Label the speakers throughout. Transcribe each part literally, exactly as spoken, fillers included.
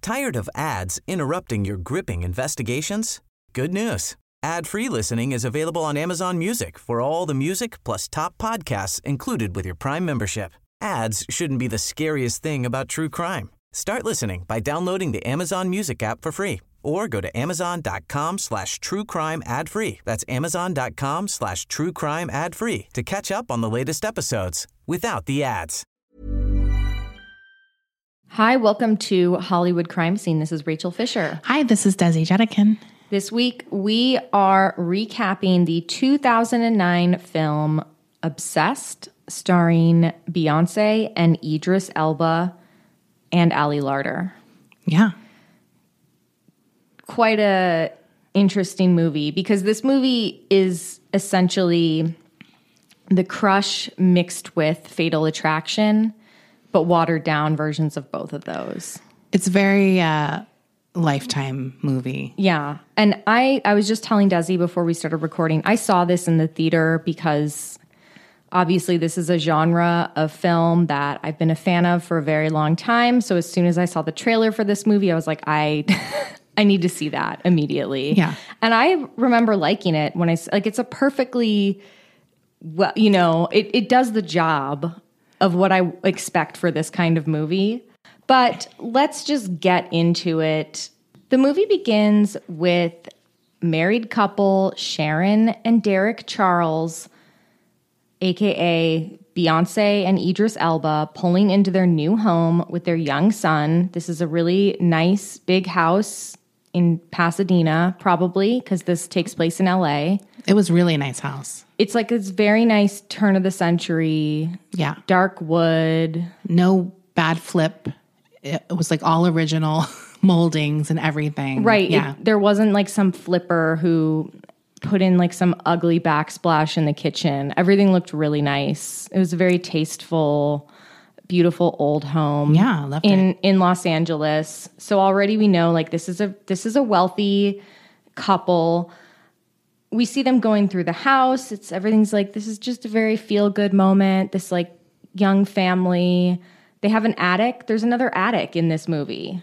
Speaker 1: Tired of ads interrupting your gripping investigations? Good news. Ad-free listening is available on Amazon Music for all the music plus top podcasts included with your Prime membership. Ads shouldn't be the scariest thing about true crime. Start listening by downloading the Amazon Music app for free or go to amazon.com slash true crime ad free. That's amazon.com slash true crime ad free to catch up on the latest episodes without the ads.
Speaker 2: Hi, welcome to Hollywood Crime Scene. This is Rachel Fisher.
Speaker 3: Hi, this is Desi Jetikin.
Speaker 2: This week, we are recapping the two thousand nine film Obsessed, starring Beyonce and Idris Elba and Ali Larter.
Speaker 3: Yeah.
Speaker 2: Quite a interesting movie because this movie is essentially The Crush mixed with Fatal Attraction, but watered down versions of both of those.
Speaker 3: It's very uh, Lifetime movie.
Speaker 2: Yeah. And I, I was just telling Desi before we started recording, I saw this in the theater because obviously this is a genre of film that I've been a fan of for a very long time. So as soon as I saw the trailer for this movie, I was like, I I need to see that immediately.
Speaker 3: Yeah.
Speaker 2: And I remember liking it when I, like, it's a perfectly, well, you know, it, it does the job of what I expect for this kind of movie. But let's just get into it. The movie begins with married couple Sharon and Derek Charles, a k a. Beyonce and Idris Elba, pulling into their new home with their young son. This is a really nice big house in Pasadena, probably, because this takes place in L A.
Speaker 3: It was really a nice house.
Speaker 2: It's like this very nice turn of the century.
Speaker 3: Yeah.
Speaker 2: Dark wood.
Speaker 3: No bad flip. It was like all original moldings and everything.
Speaker 2: Right.
Speaker 3: Yeah.
Speaker 2: It, there wasn't like some flipper who put in like some ugly backsplash in the kitchen. Everything looked really nice. It was a very tasteful, beautiful old home.
Speaker 3: Yeah, I loved
Speaker 2: in,
Speaker 3: it.
Speaker 2: in Los Angeles. So already we know like this is a this is a wealthy couple. We see them going through the house. It's everything's like this is just a very feel-good moment. This like young family. They have an attic. There's another attic in this movie.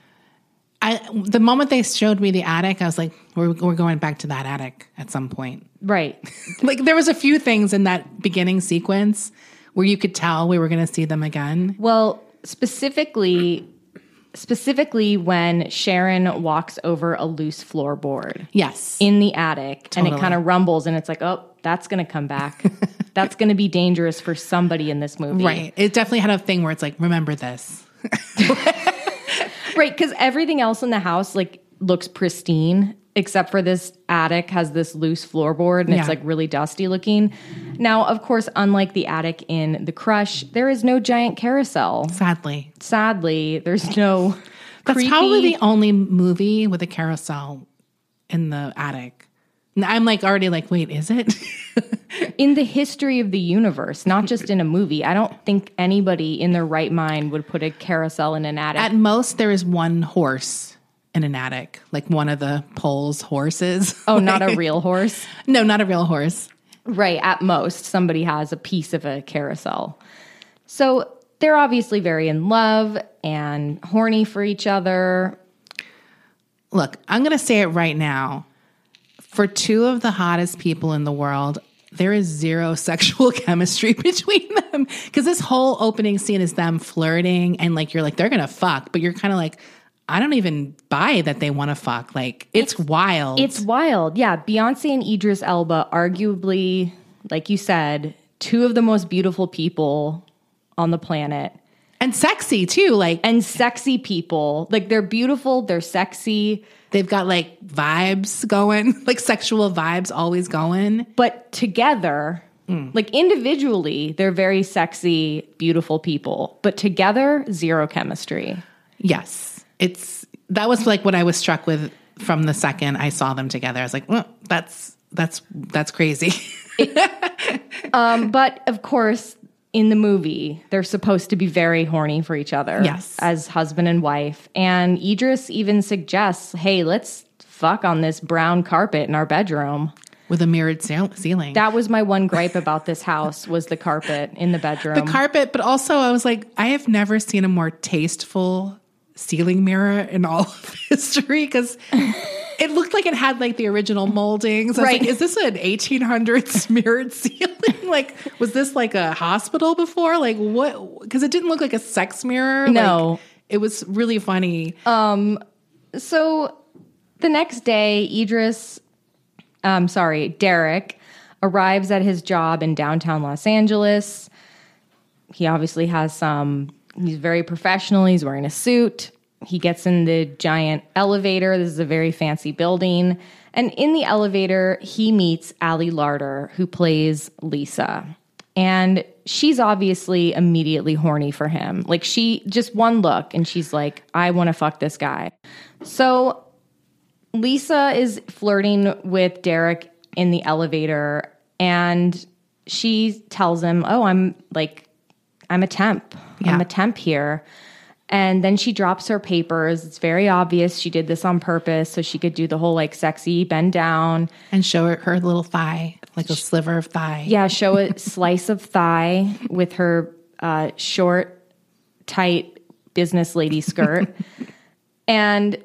Speaker 3: I, the moment they showed me the attic, I was like, we're, we're going back to that attic at some point.
Speaker 2: Right.
Speaker 3: Like there was a few things in that beginning sequence where you could tell we were going to see them again.
Speaker 2: Well, specifically, specifically when Sharon walks over a loose floorboard.
Speaker 3: Yes.
Speaker 2: In the attic.
Speaker 3: Totally.
Speaker 2: And it kind of rumbles and it's like, oh, that's going to come back. That's going to be dangerous for somebody in this movie.
Speaker 3: Right. It definitely had a thing where it's like, remember this.
Speaker 2: Right, because everything else in the house like looks pristine, except for this attic has this loose floorboard and
Speaker 3: Yeah.
Speaker 2: it's like really dusty looking. Now, of course, unlike the attic in The Crush, there is no giant carousel.
Speaker 3: Sadly.
Speaker 2: Sadly, there's no
Speaker 3: That's
Speaker 2: creepy...
Speaker 3: probably the only movie with a carousel in the attic. And I'm like already like, wait, is it?
Speaker 2: in the history of the universe, not just in a movie. I don't think anybody in their right mind would put a carousel in an attic.
Speaker 3: At most, there is one horse in an attic, like one of the Pole's horses.
Speaker 2: Oh, not a real horse?
Speaker 3: No, not a real horse.
Speaker 2: Right. At most, somebody has a piece of a carousel. So they're obviously very in love and horny for each other.
Speaker 3: Look, I'm going to say it right now. For two of the hottest people in the world, there is zero sexual chemistry between them. Because this whole opening scene is them flirting and like, you're like, they're going to fuck. But you're kind of like, I don't even buy that they want to fuck. Like, it's, it's wild.
Speaker 2: It's wild. Yeah. Beyonce and Idris Elba, arguably, like you said, two of the most beautiful people on the planet.
Speaker 3: And sexy too. Like,
Speaker 2: and sexy people. Like, they're beautiful. They're sexy.
Speaker 3: They've got like vibes going, like sexual vibes always going.
Speaker 2: But together, mm. like individually, they're very sexy, beautiful people. But together, zero chemistry.
Speaker 3: Yes. It's that was like what I was struck with from the second I saw them together. I was like, well, that's that's that's crazy.
Speaker 2: it, um, but of course, in the movie, they're supposed to be very horny for each other.
Speaker 3: Yes.
Speaker 2: As husband and wife. And Idris even suggests, hey, let's fuck on this brown carpet in our bedroom.
Speaker 3: With a mirrored ceiling.
Speaker 2: That was my one gripe about this house, was the carpet in the bedroom.
Speaker 3: The carpet, but also I was like, I have never seen a more tasteful ceiling mirror in all of history because it looked like it had like the original moldings. I was
Speaker 2: Right.
Speaker 3: like, is this an eighteen hundreds mirrored ceiling? Like, was this like a hospital before? Like what? Because it didn't look like a sex mirror.
Speaker 2: No.
Speaker 3: Like, it was really funny.
Speaker 2: So the next day, Idris, um, sorry, Derek, arrives at his job in downtown Los Angeles. He obviously has some, he's very professional. He's wearing a suit. He gets in the giant elevator. This is a very fancy building. And in the elevator, he meets Ali Larter, who plays Lisa. And she's obviously immediately horny for him. Like she, just one look, and she's like, I want to fuck this guy. So Lisa is flirting with Derek in the elevator, and she tells him, oh, I'm like, I'm a temp.
Speaker 3: Yeah.
Speaker 2: I'm a temp here. And then she drops her papers. It's very obvious she did this on purpose so she could do the whole like sexy bend down.
Speaker 3: And show her her little thigh, like a sliver of thigh.
Speaker 2: Yeah, show a slice of thigh with her uh, short, tight business lady skirt. And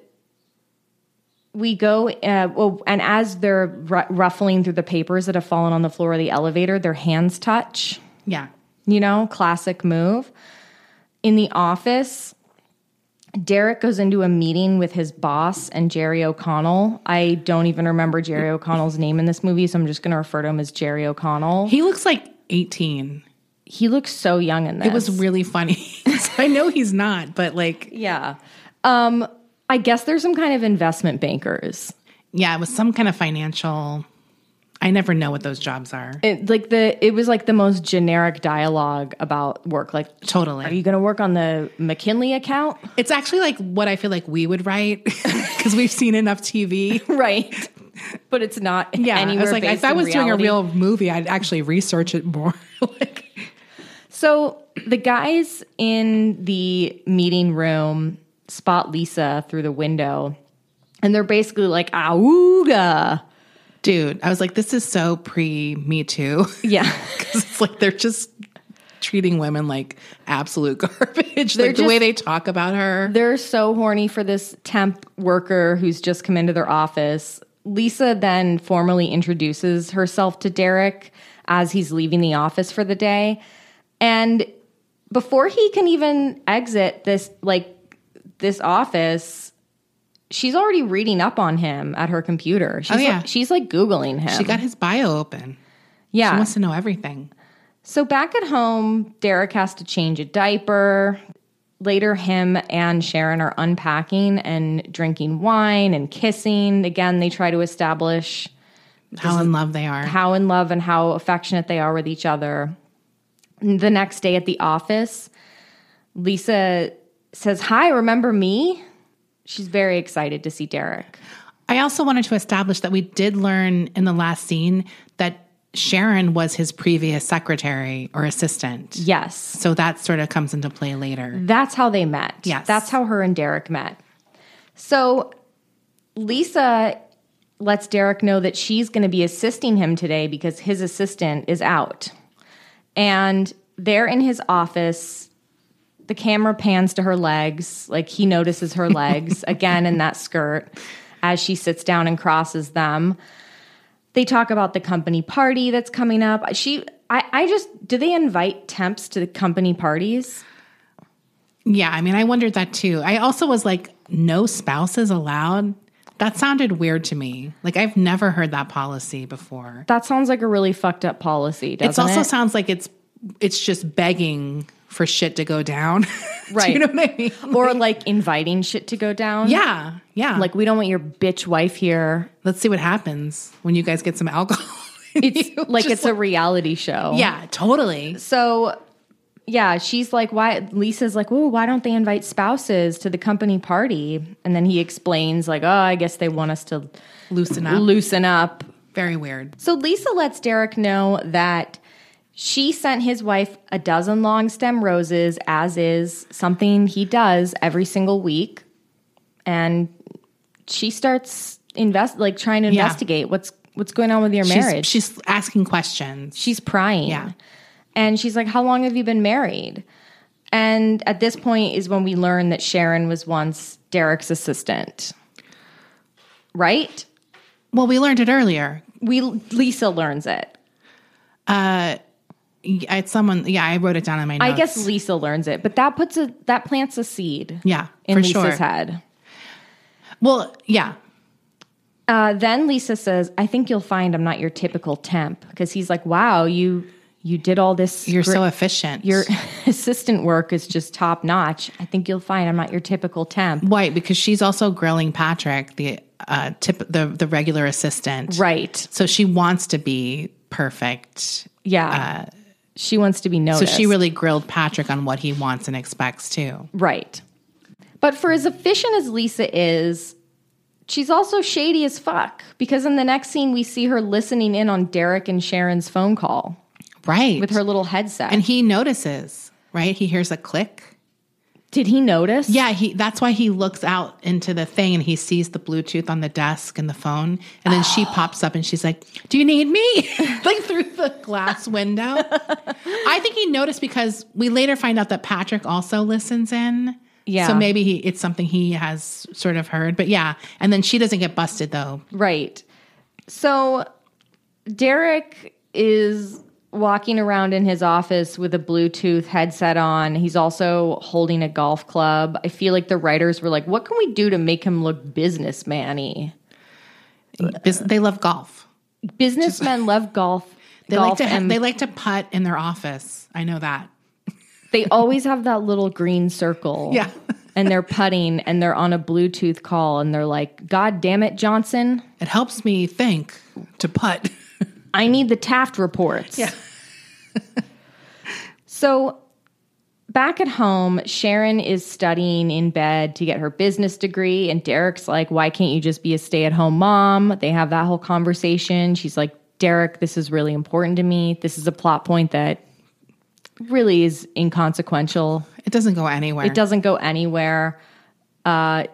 Speaker 2: we go, uh, well, and as they're r- ruffling through the papers that have fallen on the floor of the elevator, their hands touch.
Speaker 3: Yeah.
Speaker 2: You know, classic move. In the office, Derek goes into a meeting with his boss and Jerry O'Connell. I don't even remember Jerry O'Connell's name in this movie, so I'm just going to refer to him as Jerry O'Connell.
Speaker 3: He looks like eighteen.
Speaker 2: He looks so young in this.
Speaker 3: It was really funny. I know he's not, but like,
Speaker 2: Yeah. Um, I guess there's some kind of investment bankers.
Speaker 3: yeah, it was some kind of financial. I never know what those jobs are.
Speaker 2: It, like the, it was like the most generic dialogue about work. Like,
Speaker 3: Totally.
Speaker 2: are you going to work on the McKinley account?
Speaker 3: It's actually like what I feel like we would write because we've seen enough T V.
Speaker 2: Right. But it's not
Speaker 3: Yeah,
Speaker 2: anywhere
Speaker 3: I was like,
Speaker 2: based
Speaker 3: if I
Speaker 2: in
Speaker 3: was doing a
Speaker 2: reality.
Speaker 3: real movie, I'd actually research it more. Like,
Speaker 2: So the guys in the meeting room spot Lisa through the window, and they're basically like, "Auga."
Speaker 3: dude, I was like, this is so pre Me Too.
Speaker 2: Yeah.
Speaker 3: Because it's like they're just treating women like absolute garbage.
Speaker 2: They're
Speaker 3: Like the way
Speaker 2: just-
Speaker 3: they talk about her.
Speaker 2: They're so horny for this temp worker who's just come into their office. Lisa then formally introduces herself to Derek as he's leaving the office for the day. And before he can even exit this, like, this office, she's already reading up on him at her computer. She's
Speaker 3: Oh, yeah.
Speaker 2: like, she's like Googling him.
Speaker 3: She got his bio open.
Speaker 2: yeah.
Speaker 3: She wants to know everything.
Speaker 2: So back at home, Derek has to change a diaper. Later, him and Sharon are unpacking and drinking wine and kissing. Again, they try to establish
Speaker 3: How in love they are.
Speaker 2: how in love and how affectionate they are with each other. The next day at the office, Lisa says, "Hi, remember me?" She's very excited to see Derek.
Speaker 3: I also wanted to establish that we did learn in the last scene that Sharon was his previous secretary or assistant.
Speaker 2: Yes.
Speaker 3: So that sort of comes into play later.
Speaker 2: That's how they met.
Speaker 3: Yes.
Speaker 2: That's how her and Derek met. So Lisa lets Derek know that she's going to be assisting him today because his assistant is out. And they're in his office. The camera pans to her legs. Like he notices her legs again in that skirt as she sits down and crosses them. They talk about the company party that's coming up. She, I, I just, do they invite temps to the company parties?
Speaker 3: Yeah, I mean, I wondered that too. I also was like, no spouses allowed? That sounded weird to me. Like, I've never heard that policy before.
Speaker 2: That sounds like a really fucked up policy, doesn't
Speaker 3: It also
Speaker 2: it?
Speaker 3: sounds like it's it's just begging for shit to go down.
Speaker 2: Right.
Speaker 3: Do you know what I mean?
Speaker 2: Or like inviting shit to go down.
Speaker 3: Yeah, yeah.
Speaker 2: Like, we don't want your bitch wife here.
Speaker 3: let's see what happens when you guys get some alcohol.
Speaker 2: It's
Speaker 3: You
Speaker 2: like
Speaker 3: just
Speaker 2: it's a reality show.
Speaker 3: Yeah, totally.
Speaker 2: So, yeah, she's like, why? Lisa's like, oh, why don't they invite spouses to the company party? And then he explains, like, oh, I guess they want us to
Speaker 3: Loosen up.
Speaker 2: loosen up.
Speaker 3: Very weird.
Speaker 2: So Lisa lets Derek know that she sent his wife a dozen long stem roses, as is something he does every single week. And she starts invest like trying to
Speaker 3: Yeah.
Speaker 2: investigate what's what's going on with your
Speaker 3: She's,
Speaker 2: marriage.
Speaker 3: she's asking questions.
Speaker 2: She's prying.
Speaker 3: Yeah.
Speaker 2: And she's like, how long have you been married? And at this point is when we learn that Sharon was once Derek's assistant. Right?
Speaker 3: Well, we learned it earlier.
Speaker 2: We Lisa learns it.
Speaker 3: Uh, it's someone. Yeah, I wrote it down in my notes.
Speaker 2: I guess Lisa learns it, but that puts a that plants a seed.
Speaker 3: Yeah,
Speaker 2: in
Speaker 3: for
Speaker 2: Lisa's
Speaker 3: sure.
Speaker 2: head.
Speaker 3: Well, yeah.
Speaker 2: Uh, then Lisa says, "I think you'll find I'm not your typical temp," because he's like, "Wow, you you did all this.
Speaker 3: You're
Speaker 2: gr-
Speaker 3: so efficient.
Speaker 2: Your assistant work is just top notch. I think you'll find I'm not your typical temp."
Speaker 3: Right, because she's also grilling Patrick, the uh, tip, the the regular assistant.
Speaker 2: Right.
Speaker 3: So she wants to be perfect.
Speaker 2: Yeah. Uh, she wants to be noticed.
Speaker 3: So she really grilled Patrick on what he wants and expects too.
Speaker 2: Right. But for as efficient as Lisa is, she's also shady as fuck, because in the next scene we see her listening in on Derek and Sharon's phone call.
Speaker 3: Right.
Speaker 2: With her little headset.
Speaker 3: And he notices, right? He hears a click.
Speaker 2: Did he notice?
Speaker 3: Yeah, he. That's why he looks out into the thing and he sees the Bluetooth on the desk and the phone. And then she pops up and she's like, "Do you need me?" Like through the glass window. I think he noticed because we later find out that Patrick also listens in.
Speaker 2: Yeah.
Speaker 3: So maybe he it's something he has sort of heard. But yeah. And then she doesn't get busted though.
Speaker 2: Right. So Derek is walking around in his office with a Bluetooth headset on. He's also holding a golf club. I feel like the writers were like, what can we do to make him look businessman-y?
Speaker 3: Bus- they love golf.
Speaker 2: Businessmen love golf.
Speaker 3: They
Speaker 2: golf
Speaker 3: like to ha-
Speaker 2: and
Speaker 3: they like to putt in their office. I know that.
Speaker 2: they always have that little green circle.
Speaker 3: Yeah.
Speaker 2: And they're putting and they're on a Bluetooth call and they're like, "God damn it, Johnson.
Speaker 3: It helps me think to putt."
Speaker 2: I need the Taft reports."
Speaker 3: Yeah.
Speaker 2: So back at home, Sharon is studying in bed to get her business degree. And Derek's like, "Why can't you just be a stay-at-home mom?" They have that whole conversation. She's like, "Derek, this is really important to me. This is a plot point that really is inconsequential.
Speaker 3: It doesn't go anywhere.
Speaker 2: It doesn't go anywhere." Uh,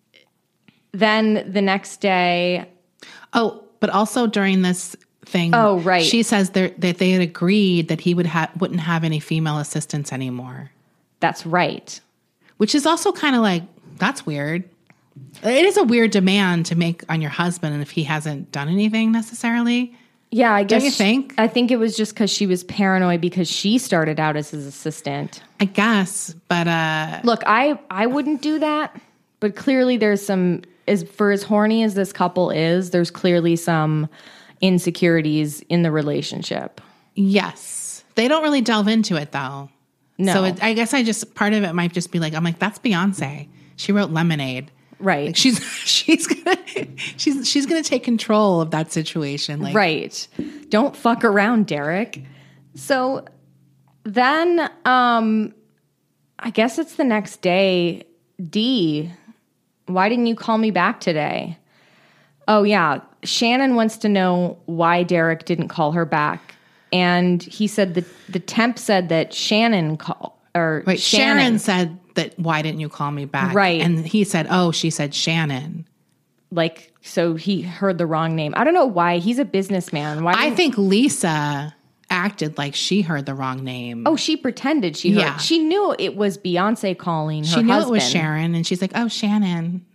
Speaker 2: then the next day...
Speaker 3: Oh, but also during this thing,
Speaker 2: Oh, right.
Speaker 3: she says that they had agreed that he would ha- wouldn't have any female assistants anymore,
Speaker 2: That's right.
Speaker 3: which is also kind of like, that's weird. It is a weird demand to make on your husband if he hasn't done anything necessarily.
Speaker 2: Yeah, I guess.
Speaker 3: Don't you think?
Speaker 2: I think it was just because she was paranoid because she started out as his assistant.
Speaker 3: I guess, but uh,
Speaker 2: Look, I I wouldn't do that, but clearly there's some. As for as horny as this couple is, there's clearly some insecurities in the relationship.
Speaker 3: yes, they don't really delve into it though.
Speaker 2: No.
Speaker 3: So it, I guess I just part of it might just be like, I'm like, that's Beyonce. She wrote Lemonade.
Speaker 2: Right.
Speaker 3: Like she's she's gonna she's she's gonna take control of that situation. Like,
Speaker 2: Right. Don't fuck around, Derek. So then um I guess it's the next day. D, why didn't you call me back today? Oh yeah, Shannon wants to know why Derek didn't call her back. And he said that the temp said that Shannon called or
Speaker 3: Wait, Sharon
Speaker 2: Shannon
Speaker 3: said that, why didn't you call me back?
Speaker 2: Right.
Speaker 3: And he said, oh, she said Shannon.
Speaker 2: like so he heard the wrong name. I don't know why. He's a businessman. Why
Speaker 3: I
Speaker 2: didn't-
Speaker 3: think Lisa acted like she heard the wrong name.
Speaker 2: Oh, she pretended she heard.
Speaker 3: Yeah.
Speaker 2: She knew it was Beyonce calling her
Speaker 3: she knew
Speaker 2: husband.
Speaker 3: it was Sharon. And she's like, oh, Shannon.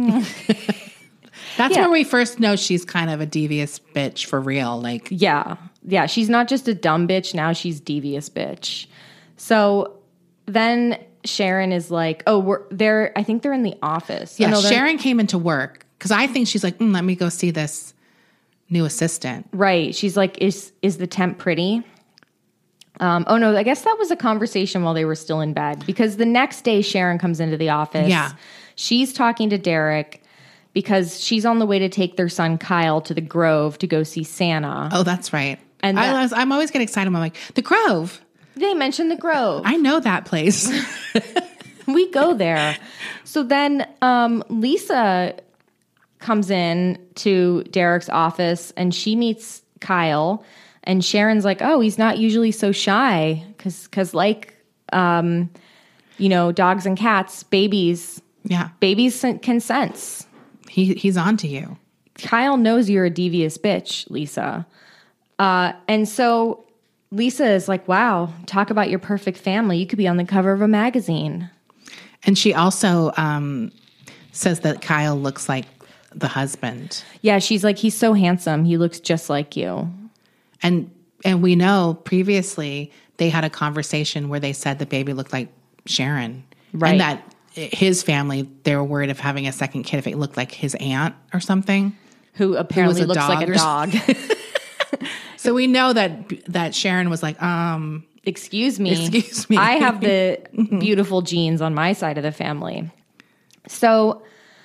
Speaker 3: That's
Speaker 2: Yeah.
Speaker 3: where we first know she's kind of a devious bitch for real. Like,
Speaker 2: Yeah. Yeah. She's not just a dumb bitch. Now she's devious bitch. So then Sharon is like, oh, we're they're, I think they're in the office.
Speaker 3: yeah,
Speaker 2: Oh, no, they're-
Speaker 3: Sharon came into work because I think she's like, mm, let me go see this new assistant.
Speaker 2: Right. She's like, is, is the temp pretty? Um, oh no, I guess that was a conversation while they were still in bed, because the next day Sharon comes into the office.
Speaker 3: Yeah.
Speaker 2: She's talking to Derek because she's on the way to take their son Kyle to the Grove to go see Santa.
Speaker 3: Oh, that's right.
Speaker 2: And
Speaker 3: And I
Speaker 2: that-
Speaker 3: was, I'm always getting excited. I'm like, the Grove.
Speaker 2: They mentioned the Grove.
Speaker 3: I know that place.
Speaker 2: We go there. So then um, Lisa comes in to Derek's office and she meets Kyle, and Sharon's like, oh, he's not usually so shy because because like, um, you know, dogs and cats, babies,
Speaker 3: Yeah.
Speaker 2: babies can sense.
Speaker 3: He he's on to you.
Speaker 2: Kyle knows you're a devious bitch, Lisa. Uh, and so Lisa is like, wow, talk about your perfect family. You could be on the cover of a magazine.
Speaker 3: And she also um, says that Kyle looks like the husband.
Speaker 2: Yeah, she's like, he's so handsome. He looks just like you.
Speaker 3: And and we know previously they had a conversation where they said the baby looked like Sharon.
Speaker 2: Right.
Speaker 3: And that his family, they were worried of having a second kid if it looked like his aunt or something.
Speaker 2: Who apparently
Speaker 3: Who was a
Speaker 2: looks like a
Speaker 3: dog
Speaker 2: dog.
Speaker 3: So we know that that Sharon was like, um,
Speaker 2: Excuse me.
Speaker 3: Excuse me.
Speaker 2: I have the beautiful genes on my side of the family. So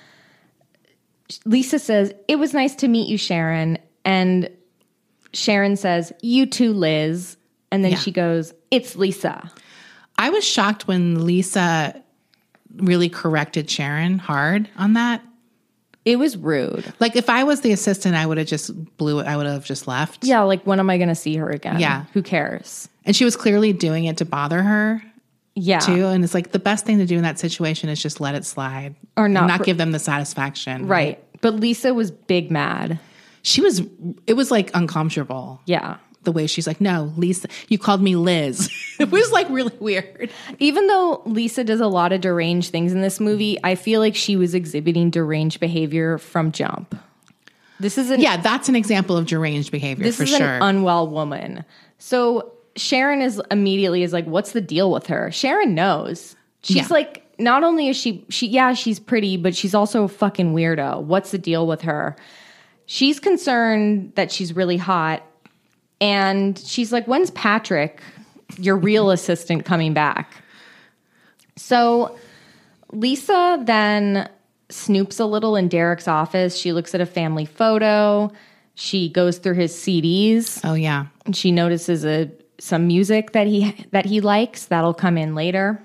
Speaker 2: Lisa says, it was nice to meet you, Sharon. And Sharon says, you too, Liz. And then
Speaker 3: Yeah.
Speaker 2: she goes, it's Lisa.
Speaker 3: I was shocked when Lisa really corrected Sharon hard on that.
Speaker 2: It was rude.
Speaker 3: Like if I was the assistant, I would have just blew it. I would have just left.
Speaker 2: Yeah, like when am I going to see her again?
Speaker 3: Yeah.
Speaker 2: Who cares?
Speaker 3: And she was clearly doing it to bother her
Speaker 2: Yeah.
Speaker 3: too. And it's like the best thing to do in that situation is just let it slide.
Speaker 2: Or
Speaker 3: and
Speaker 2: not
Speaker 3: not
Speaker 2: pr-
Speaker 3: give them the satisfaction.
Speaker 2: Right. But Lisa was big mad.
Speaker 3: She was, it was like uncomfortable.
Speaker 2: Yeah.
Speaker 3: The way she's like, no, Lisa, you called me Liz. It was like really weird.
Speaker 2: Even though Lisa does a lot of deranged things in this movie, I feel like she was exhibiting deranged behavior from jump. This is an
Speaker 3: Yeah, that's an example of deranged behavior
Speaker 2: this
Speaker 3: for
Speaker 2: is
Speaker 3: sure.
Speaker 2: an unwell woman. So Sharon is immediately is like, what's the deal with her? Sharon knows. She's
Speaker 3: Yeah.
Speaker 2: like, not only is she she yeah, she's pretty, but she's also a fucking weirdo. What's the deal with her? She's concerned that she's really hot. And she's like, when's Patrick, your real assistant, coming back? So Lisa then snoops a little in Derek's office. She looks at a family photo. She goes through his C Ds.
Speaker 3: oh, yeah.
Speaker 2: And she notices a some music that he that he likes. That'll come in later.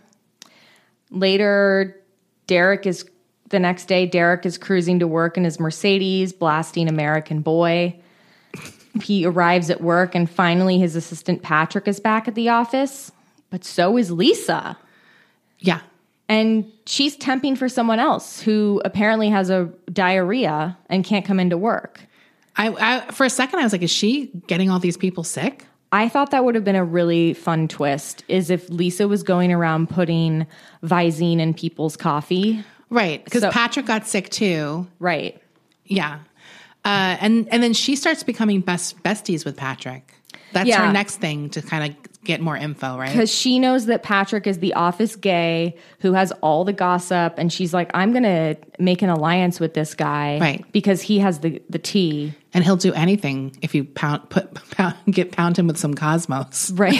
Speaker 2: Later, Derek is the next day, Derek is cruising to work in his Mercedes, blasting American Boy. He arrives at work, and finally his assistant Patrick is back at the office, but so is Lisa.
Speaker 3: Yeah.
Speaker 2: And she's temping for someone else who apparently has a diarrhea and can't come into work.
Speaker 3: I, I for a second, I was like, is she getting all these people sick?
Speaker 2: I thought that would have been a really fun twist, is if Lisa was going around putting Visine in people's coffee.
Speaker 3: Right. Because
Speaker 2: So-
Speaker 3: Patrick got sick too.
Speaker 2: Right.
Speaker 3: Yeah. Uh, and, and then she starts becoming best besties with Patrick. That's
Speaker 2: Yeah.
Speaker 3: her next thing to kind of get more info, right?
Speaker 2: Because she knows that Patrick is the office gay who has all the gossip. And she's like, I'm going to make an alliance with this guy.
Speaker 3: Right.
Speaker 2: Because he has the, the tea.
Speaker 3: And he'll do anything if you pound, put, pound, get pound him with some Cosmos.
Speaker 2: Right.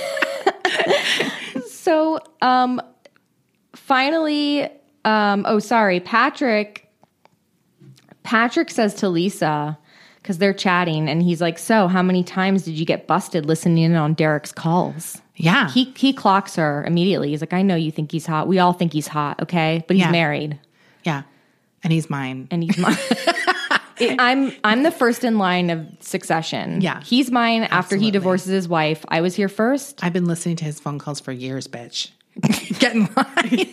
Speaker 2: So, um, finally, um, oh, sorry, Patrick, Patrick says to Lisa, because they're chatting, and he's like, so how many times did you get busted listening in on Derek's calls?
Speaker 3: Yeah.
Speaker 2: He he clocks her immediately. He's like, I know you think he's hot. We all think he's hot, okay? But he's
Speaker 3: Yeah.
Speaker 2: married,
Speaker 3: yeah. And he's mine.
Speaker 2: and he's mine. It- I'm I'm the first in line of succession.
Speaker 3: Yeah.
Speaker 2: He's mine after he
Speaker 3: Absolutely.
Speaker 2: divorces his wife. I was here first.
Speaker 3: I've been listening to his phone calls for years, bitch. Get in line.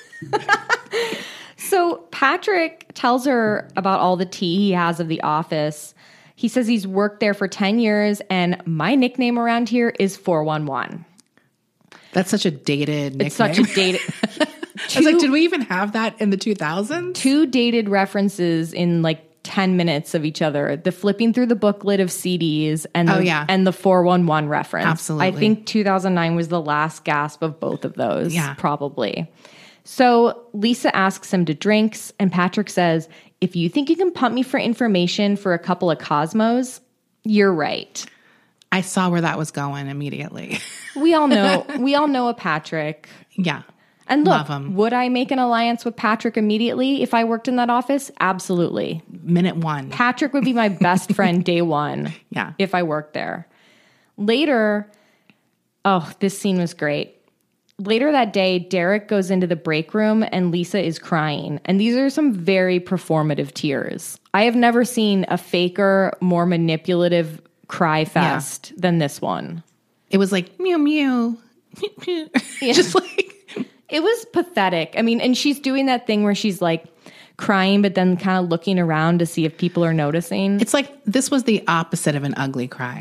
Speaker 2: So Patrick tells her about all the tea he has of the office. He says he's worked there for ten years, and my nickname around here is four one one.
Speaker 3: That's such a dated nickname.
Speaker 2: It's such a dated...
Speaker 3: I was like, did we even have that in the two thousands?
Speaker 2: Two dated references in like ten minutes of each other. The flipping through the booklet of C Ds and the,
Speaker 3: Oh, yeah.
Speaker 2: and the four one one reference.
Speaker 3: Absolutely.
Speaker 2: I think two thousand nine was the last gasp of both of those,
Speaker 3: Yeah.
Speaker 2: probably. So Lisa asks him to drinks, and Patrick says, if you think you can pump me for information for a couple of Cosmos, you're right.
Speaker 3: I saw where that was going immediately.
Speaker 2: We all know we all know a Patrick.
Speaker 3: Yeah.
Speaker 2: And look,
Speaker 3: Love him.
Speaker 2: would I make an alliance with Patrick immediately if I worked in that office? Absolutely.
Speaker 3: Minute one.
Speaker 2: Patrick would be my best friend day one.
Speaker 3: Yeah.
Speaker 2: If I worked there. Later, oh, this scene was great. Later that day, Derek goes into the break room and Lisa is crying. And these are some very performative tears. I have never seen a faker, more manipulative cry fest than this one.
Speaker 3: It was like, mew, mew. Just like,
Speaker 2: It was pathetic. I mean, and she's doing that thing where she's like crying, but then kind of looking around to see if people are noticing.
Speaker 3: it's like this was the opposite of an ugly cry.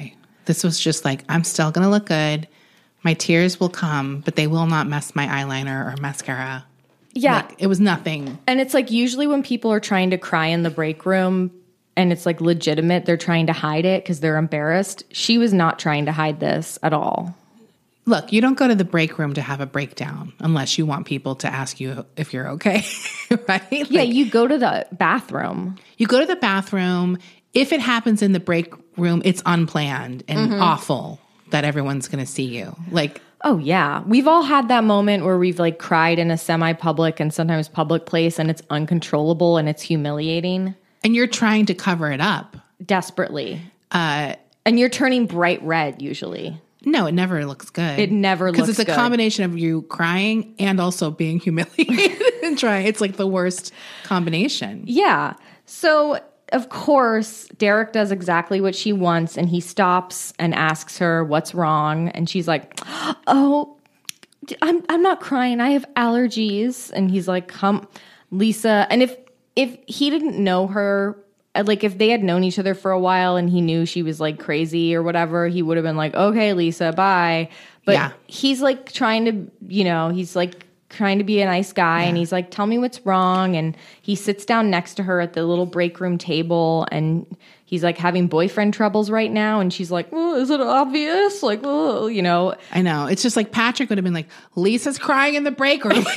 Speaker 3: This was just like, I'm still going to look good. My tears will come, but they will not mess my eyeliner or mascara.
Speaker 2: Yeah.
Speaker 3: Like, it was nothing.
Speaker 2: And it's like usually when people are trying to cry in the break room and it's like legitimate, they're trying to hide it because they're embarrassed. She was not trying to hide this at all.
Speaker 3: Look, you don't go to the break room to have a breakdown unless you want people to ask you if you're okay, right? Like,
Speaker 2: Yeah, you go to the bathroom.
Speaker 3: You go to the bathroom. If it happens in the break room, it's unplanned and mm-hmm. awful that everyone's going to see you. Like,
Speaker 2: oh, yeah. We've all had that moment where we've like cried in a semi-public and sometimes public place and it's uncontrollable and it's humiliating.
Speaker 3: And you're trying to cover it up.
Speaker 2: Desperately.
Speaker 3: Uh,
Speaker 2: and you're turning bright red usually.
Speaker 3: No, it never looks good.
Speaker 2: It never looks good.
Speaker 3: Because it's a
Speaker 2: good.
Speaker 3: combination of you crying and also being humiliated and trying. It's like the worst combination.
Speaker 2: Yeah. So, of course, Derek does exactly what she wants and he stops and asks her what's wrong. And she's like, oh, I'm I'm not crying. I have allergies. And he's like, come, Lisa. And if if he didn't know her, like if they had known each other for a while and he knew she was like crazy or whatever, he would have been like, okay, Lisa, bye. But
Speaker 3: yeah.
Speaker 2: he's like trying to, you know, he's like trying to be a nice guy. Yeah. And he's like, tell me what's wrong. And he sits down next to her at the little break room table and he's like having boyfriend troubles right now. And she's like, oh, is it obvious? Like, oh, you know.
Speaker 3: I know. It's just like Patrick would have been like, Lisa's crying in the break room.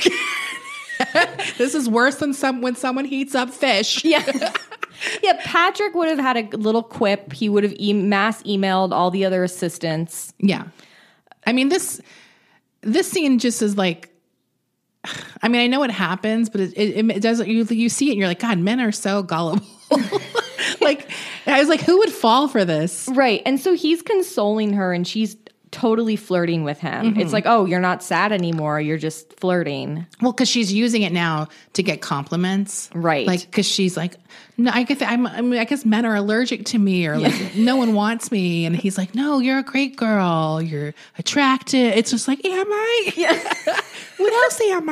Speaker 3: This is worse than some when someone heats up fish.
Speaker 2: Yeah. Yeah, Patrick would have had a little quip. He would have e- mass emailed all the other assistants.
Speaker 3: Yeah. I mean, this this scene just is like, I mean, I know it happens, but it, it, it doesn't, you, you see it and you're like, God, men are so gullible. Like, I was like, who would fall for this?
Speaker 2: Right. And so he's consoling her and she's totally flirting with him. Mm-hmm. It's like, oh, you're not sad anymore. You're just flirting.
Speaker 3: Well, because she's using it now to get compliments.
Speaker 2: Right.
Speaker 3: Like, because she's like, no, I guess, I'm, I mean, I guess men are allergic to me or like, yeah. No one wants me. And he's like, no, you're a great girl. You're attractive. It's just like, am I? Yeah. What else am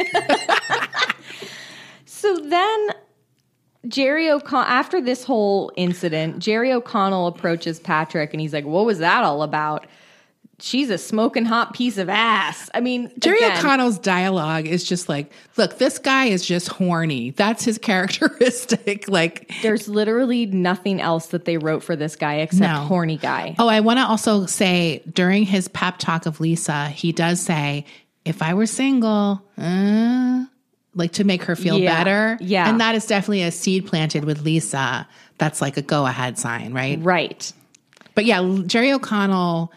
Speaker 3: I?
Speaker 2: So then Jerry O'Connell, after this whole incident, Jerry O'Connell approaches Patrick and he's like, what was that all about? She's a smoking hot piece of ass. I mean,
Speaker 3: Jerry
Speaker 2: again,
Speaker 3: O'Connell's dialogue is just like, look, this guy is just horny. That's his characteristic. Like,
Speaker 2: there's literally nothing else that they wrote for this guy except
Speaker 3: no.
Speaker 2: horny guy.
Speaker 3: Oh, I want to also say during his pep talk of Lisa, he does say, if I were single, uh, like to make her feel
Speaker 2: yeah.
Speaker 3: better.
Speaker 2: Yeah.
Speaker 3: And that is definitely a seed planted with Lisa. That's like a go ahead sign, right?
Speaker 2: Right.
Speaker 3: But yeah, Jerry O'Connell,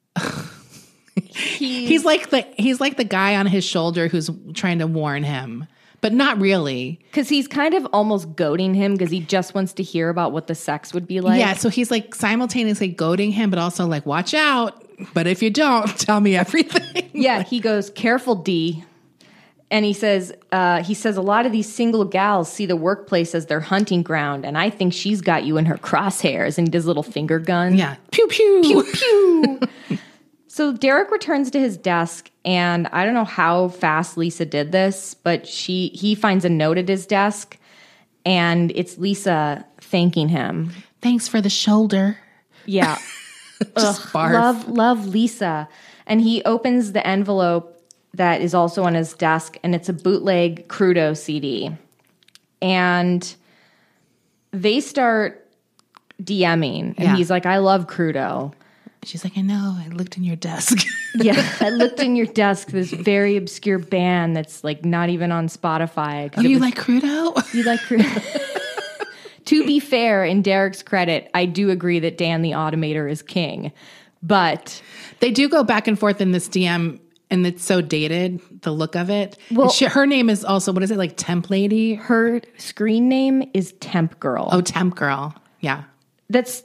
Speaker 3: he's, he's like the he's like the guy on his shoulder who's trying to warn him, but not really,
Speaker 2: because he's kind of almost goading him because he just wants to hear about what the sex would be like.
Speaker 3: Yeah, so he's like simultaneously goading him, but also like, watch out. But if you don't, tell me everything.
Speaker 2: Yeah, he goes, careful, D. And he says, uh, he says a lot of these single gals see the workplace as their hunting ground, and I think she's got you in her crosshairs. And he does a little finger gun.
Speaker 3: Yeah, pew pew
Speaker 2: pew pew. So Derek returns to his desk, and I don't know how fast Lisa did this, but she he finds a note at his desk, and it's Lisa thanking him.
Speaker 3: Thanks for the shoulder.
Speaker 2: Yeah.
Speaker 3: Just
Speaker 2: Ugh,
Speaker 3: barf.
Speaker 2: love, love Lisa. And he opens the envelope that is also on his desk, and it's a bootleg Crudo C D. And they start DMing, and
Speaker 3: Yeah.
Speaker 2: he's like, I love Crudo.
Speaker 3: She's like, I know, I looked in your desk.
Speaker 2: Yeah, I looked in your desk, this very obscure band that's like not even on Spotify.
Speaker 3: Oh, you was, like Crudo?
Speaker 2: You like Crudo? To be fair, in Derek's credit, I do agree that Dan the Automator is king. But
Speaker 3: they do go back and forth in this D M, and it's so dated, the look of it.
Speaker 2: Well,
Speaker 3: she, her name is also, what is it, like Temp Lady?
Speaker 2: Her screen name is Temp Girl.
Speaker 3: Oh, Temp Girl. Yeah.
Speaker 2: That's,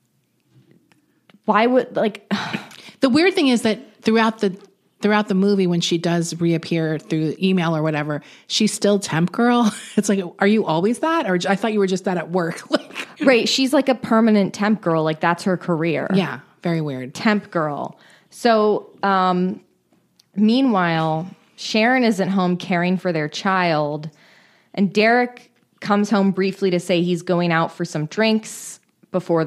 Speaker 2: why would, like...
Speaker 3: The weird thing is that throughout the throughout the movie, when she does reappear through email or whatever, she's still Temp Girl. It's like, are you always that? Or I thought you were just that at work. Like,
Speaker 2: right. She's like a permanent Temp Girl. Like, that's her career.
Speaker 3: Yeah. Very weird.
Speaker 2: Temp Girl. So, um, meanwhile, Sharon is at home caring for their child, and Derek comes home briefly to say he's going out for some drinks before the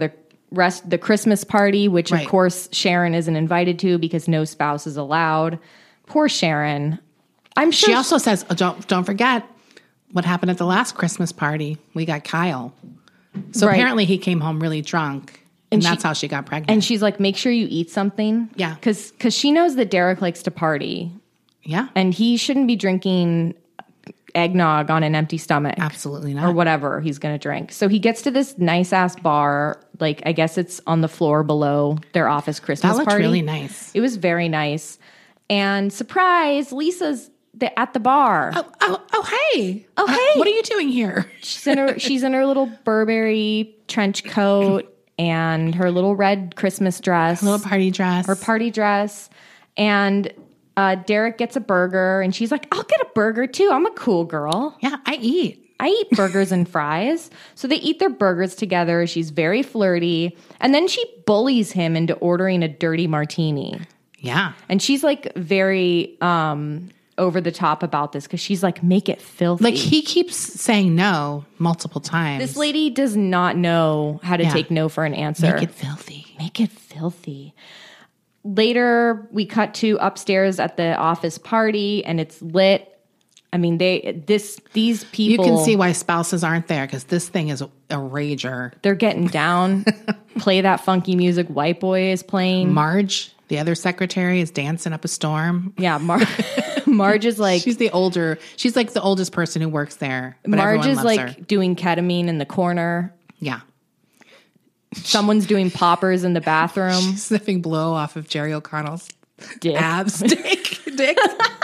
Speaker 2: rest the Christmas party, which
Speaker 3: Right.
Speaker 2: of course Sharon isn't invited to because no spouse is allowed. Poor Sharon. I'm sure
Speaker 3: She also says, oh, don't don't forget what happened at the last Christmas party. We got Kyle. So
Speaker 2: Right.
Speaker 3: apparently he came home really drunk, and,
Speaker 2: And
Speaker 3: that's
Speaker 2: she-
Speaker 3: how she got pregnant.
Speaker 2: and she's like, make sure you eat something.
Speaker 3: Yeah.
Speaker 2: Because she knows that Derek likes to party
Speaker 3: yeah,
Speaker 2: and he shouldn't be drinking eggnog on an empty stomach.
Speaker 3: absolutely
Speaker 2: Or
Speaker 3: not.
Speaker 2: whatever he's going to drink. So he gets to this nice ass bar. Like, I guess it's on the floor below their office Christmas
Speaker 3: That looked
Speaker 2: party.
Speaker 3: really nice.
Speaker 2: It was very nice. And surprise, Lisa's the, at the bar.
Speaker 3: Oh, oh, oh, hey.
Speaker 2: Oh,
Speaker 3: Uh,
Speaker 2: hey.
Speaker 3: what are you doing here?
Speaker 2: She's in her she's in her little Burberry trench coat and her little red Christmas dress,
Speaker 3: Little party dress.
Speaker 2: her party dress, and uh, Derek gets a burger, and she's like, "I'll get a burger too. I'm a cool girl.
Speaker 3: Yeah, I eat.
Speaker 2: I eat burgers and fries." So they eat their burgers together. She's very flirty, and then she bullies him into ordering a dirty martini,
Speaker 3: Yeah.
Speaker 2: and she's like very um, over the top about this because she's like, "Make it filthy."
Speaker 3: Like he keeps saying no multiple times.
Speaker 2: This lady does not know how to
Speaker 3: Yeah.
Speaker 2: take no for an answer.
Speaker 3: Make it filthy.
Speaker 2: Make it filthy. Later, we cut to upstairs at the office party, and it's lit. I mean, they this these
Speaker 3: You
Speaker 2: people.
Speaker 3: can see why spouses aren't there because this thing is a, a rager.
Speaker 2: they're getting down. Play that funky music. White Boy is playing.
Speaker 3: Marge, the other secretary, is dancing up a storm.
Speaker 2: yeah, Mar- Marge is like
Speaker 3: She's the older. She's like the oldest person who works there. But
Speaker 2: Marge
Speaker 3: everyone
Speaker 2: is
Speaker 3: loves
Speaker 2: like
Speaker 3: her.
Speaker 2: doing ketamine in the corner.
Speaker 3: Yeah,
Speaker 2: Someone's doing poppers in the bathroom.
Speaker 3: sniffing blow off of Jerry O'Connell's
Speaker 2: Dick.
Speaker 3: abs. Dick, dick.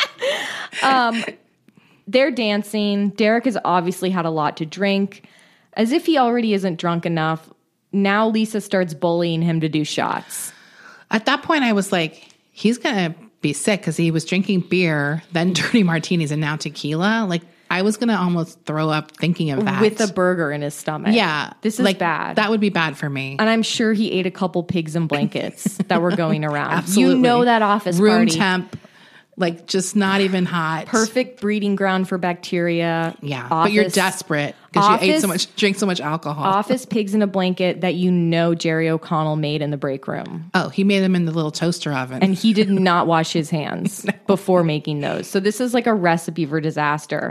Speaker 2: They're dancing. Derek has obviously had a lot to drink. As if he already isn't drunk enough, now Lisa starts bullying him to do shots.
Speaker 3: At that point, I was like, he's gonna be sick because he was drinking beer, then dirty martinis, and now tequila. Like I was gonna almost throw up thinking of that
Speaker 2: With a burger in his stomach.
Speaker 3: yeah.
Speaker 2: This is
Speaker 3: like,
Speaker 2: bad.
Speaker 3: That would be bad for me.
Speaker 2: And I'm sure he ate a couple pigs in blankets that were going around.
Speaker 3: Absolutely.
Speaker 2: You know that office
Speaker 3: room
Speaker 2: party.
Speaker 3: temp, like just not even hot.
Speaker 2: Perfect breeding ground for bacteria.
Speaker 3: Yeah, but you're
Speaker 2: Office-
Speaker 3: desperate because you ate so
Speaker 2: office-
Speaker 3: much, drink so much alcohol.
Speaker 2: Office pigs in a blanket that you know Jerry O'Connell made in the break room.
Speaker 3: Oh, he made them in the little toaster oven.
Speaker 2: And he did not wash his hands before making those. So this is like a recipe for disaster.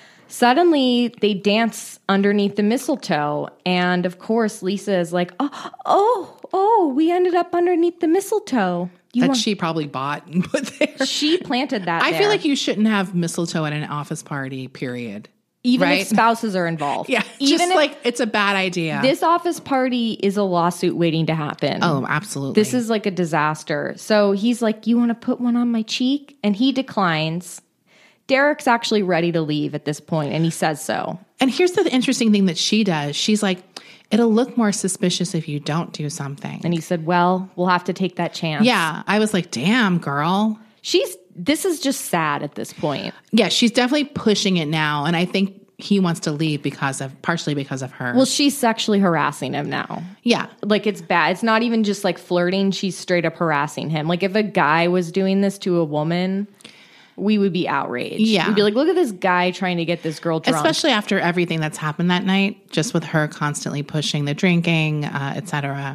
Speaker 2: Suddenly, they dance underneath the mistletoe. And of course, Lisa is like, oh, oh, oh, we ended up underneath the mistletoe. You
Speaker 3: that
Speaker 2: want-
Speaker 3: she probably bought and put there.
Speaker 2: she planted that
Speaker 3: I
Speaker 2: there.
Speaker 3: feel like you shouldn't have mistletoe at an office party, period.
Speaker 2: Even
Speaker 3: right?
Speaker 2: if spouses are involved.
Speaker 3: Yeah,
Speaker 2: Even
Speaker 3: just
Speaker 2: if
Speaker 3: like it's a bad idea.
Speaker 2: this office party is a lawsuit waiting to happen.
Speaker 3: oh, absolutely.
Speaker 2: This is like a disaster. So he's like, you want to put one on my cheek? And he declines. Derek's actually ready to leave at this point, and he says so.
Speaker 3: And here's the interesting thing that she does. She's like, it'll look more suspicious if you don't do something.
Speaker 2: And he said, well, we'll have to take that chance.
Speaker 3: yeah, I was like, damn, girl.
Speaker 2: She's, this is just sad at this point.
Speaker 3: Yeah, she's definitely pushing it now. And I think he wants to leave because of, partially because of her.
Speaker 2: Well, she's sexually harassing him now.
Speaker 3: yeah.
Speaker 2: Like, it's bad. It's not even just like flirting. She's straight up harassing him. Like, if a guy was doing this to a woman, we would be outraged.
Speaker 3: Yeah.
Speaker 2: We'd be like, look at this guy trying to get this girl drunk.
Speaker 3: Especially after everything that's happened that night, just with her constantly pushing the drinking, uh, et cetera.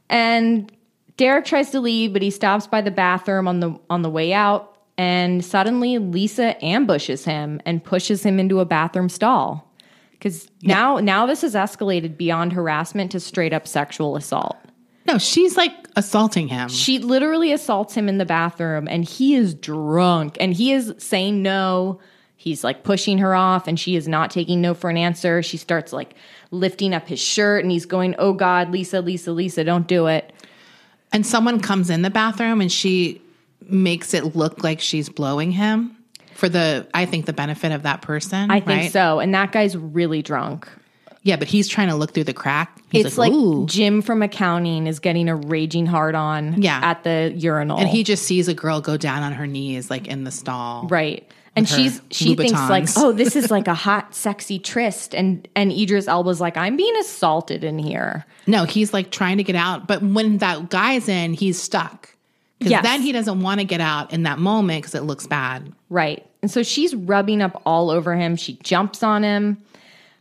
Speaker 2: And Derek tries to leave, but he stops by the bathroom on the on the way out. And suddenly Lisa ambushes him and pushes him into a bathroom stall. Because now, now this has escalated beyond harassment to straight up sexual assault.
Speaker 3: No, she's like assaulting him.
Speaker 2: She literally assaults him in the bathroom, and he is drunk, and he is saying no. He's like pushing her off, and she is not taking no for an answer. She starts like lifting up his shirt, and he's going, oh God, Lisa, Lisa, Lisa, don't do it.
Speaker 3: And someone comes in the bathroom and she makes it look like she's blowing him for the, I think, the benefit of that person.
Speaker 2: I think
Speaker 3: right?
Speaker 2: so. And that guy's really drunk.
Speaker 3: Yeah, but he's trying to look through the crack. He's
Speaker 2: It's like,
Speaker 3: Ooh.
Speaker 2: Jim from accounting is getting a raging hard on
Speaker 3: Yeah.
Speaker 2: at the urinal.
Speaker 3: And he just sees a girl go down on her knees, like in the stall.
Speaker 2: right. And
Speaker 3: her
Speaker 2: she's she thinks like,
Speaker 3: Louboutins.
Speaker 2: oh, this is like a hot, sexy tryst. And and Idris Elba's like, I'm being assaulted in here.
Speaker 3: No, he's like trying to get out. But when that guy's in, he's stuck. Because
Speaker 2: Yes.
Speaker 3: then he doesn't want to get out in that moment because it looks bad.
Speaker 2: Right. And so she's rubbing up all over him. She jumps on him.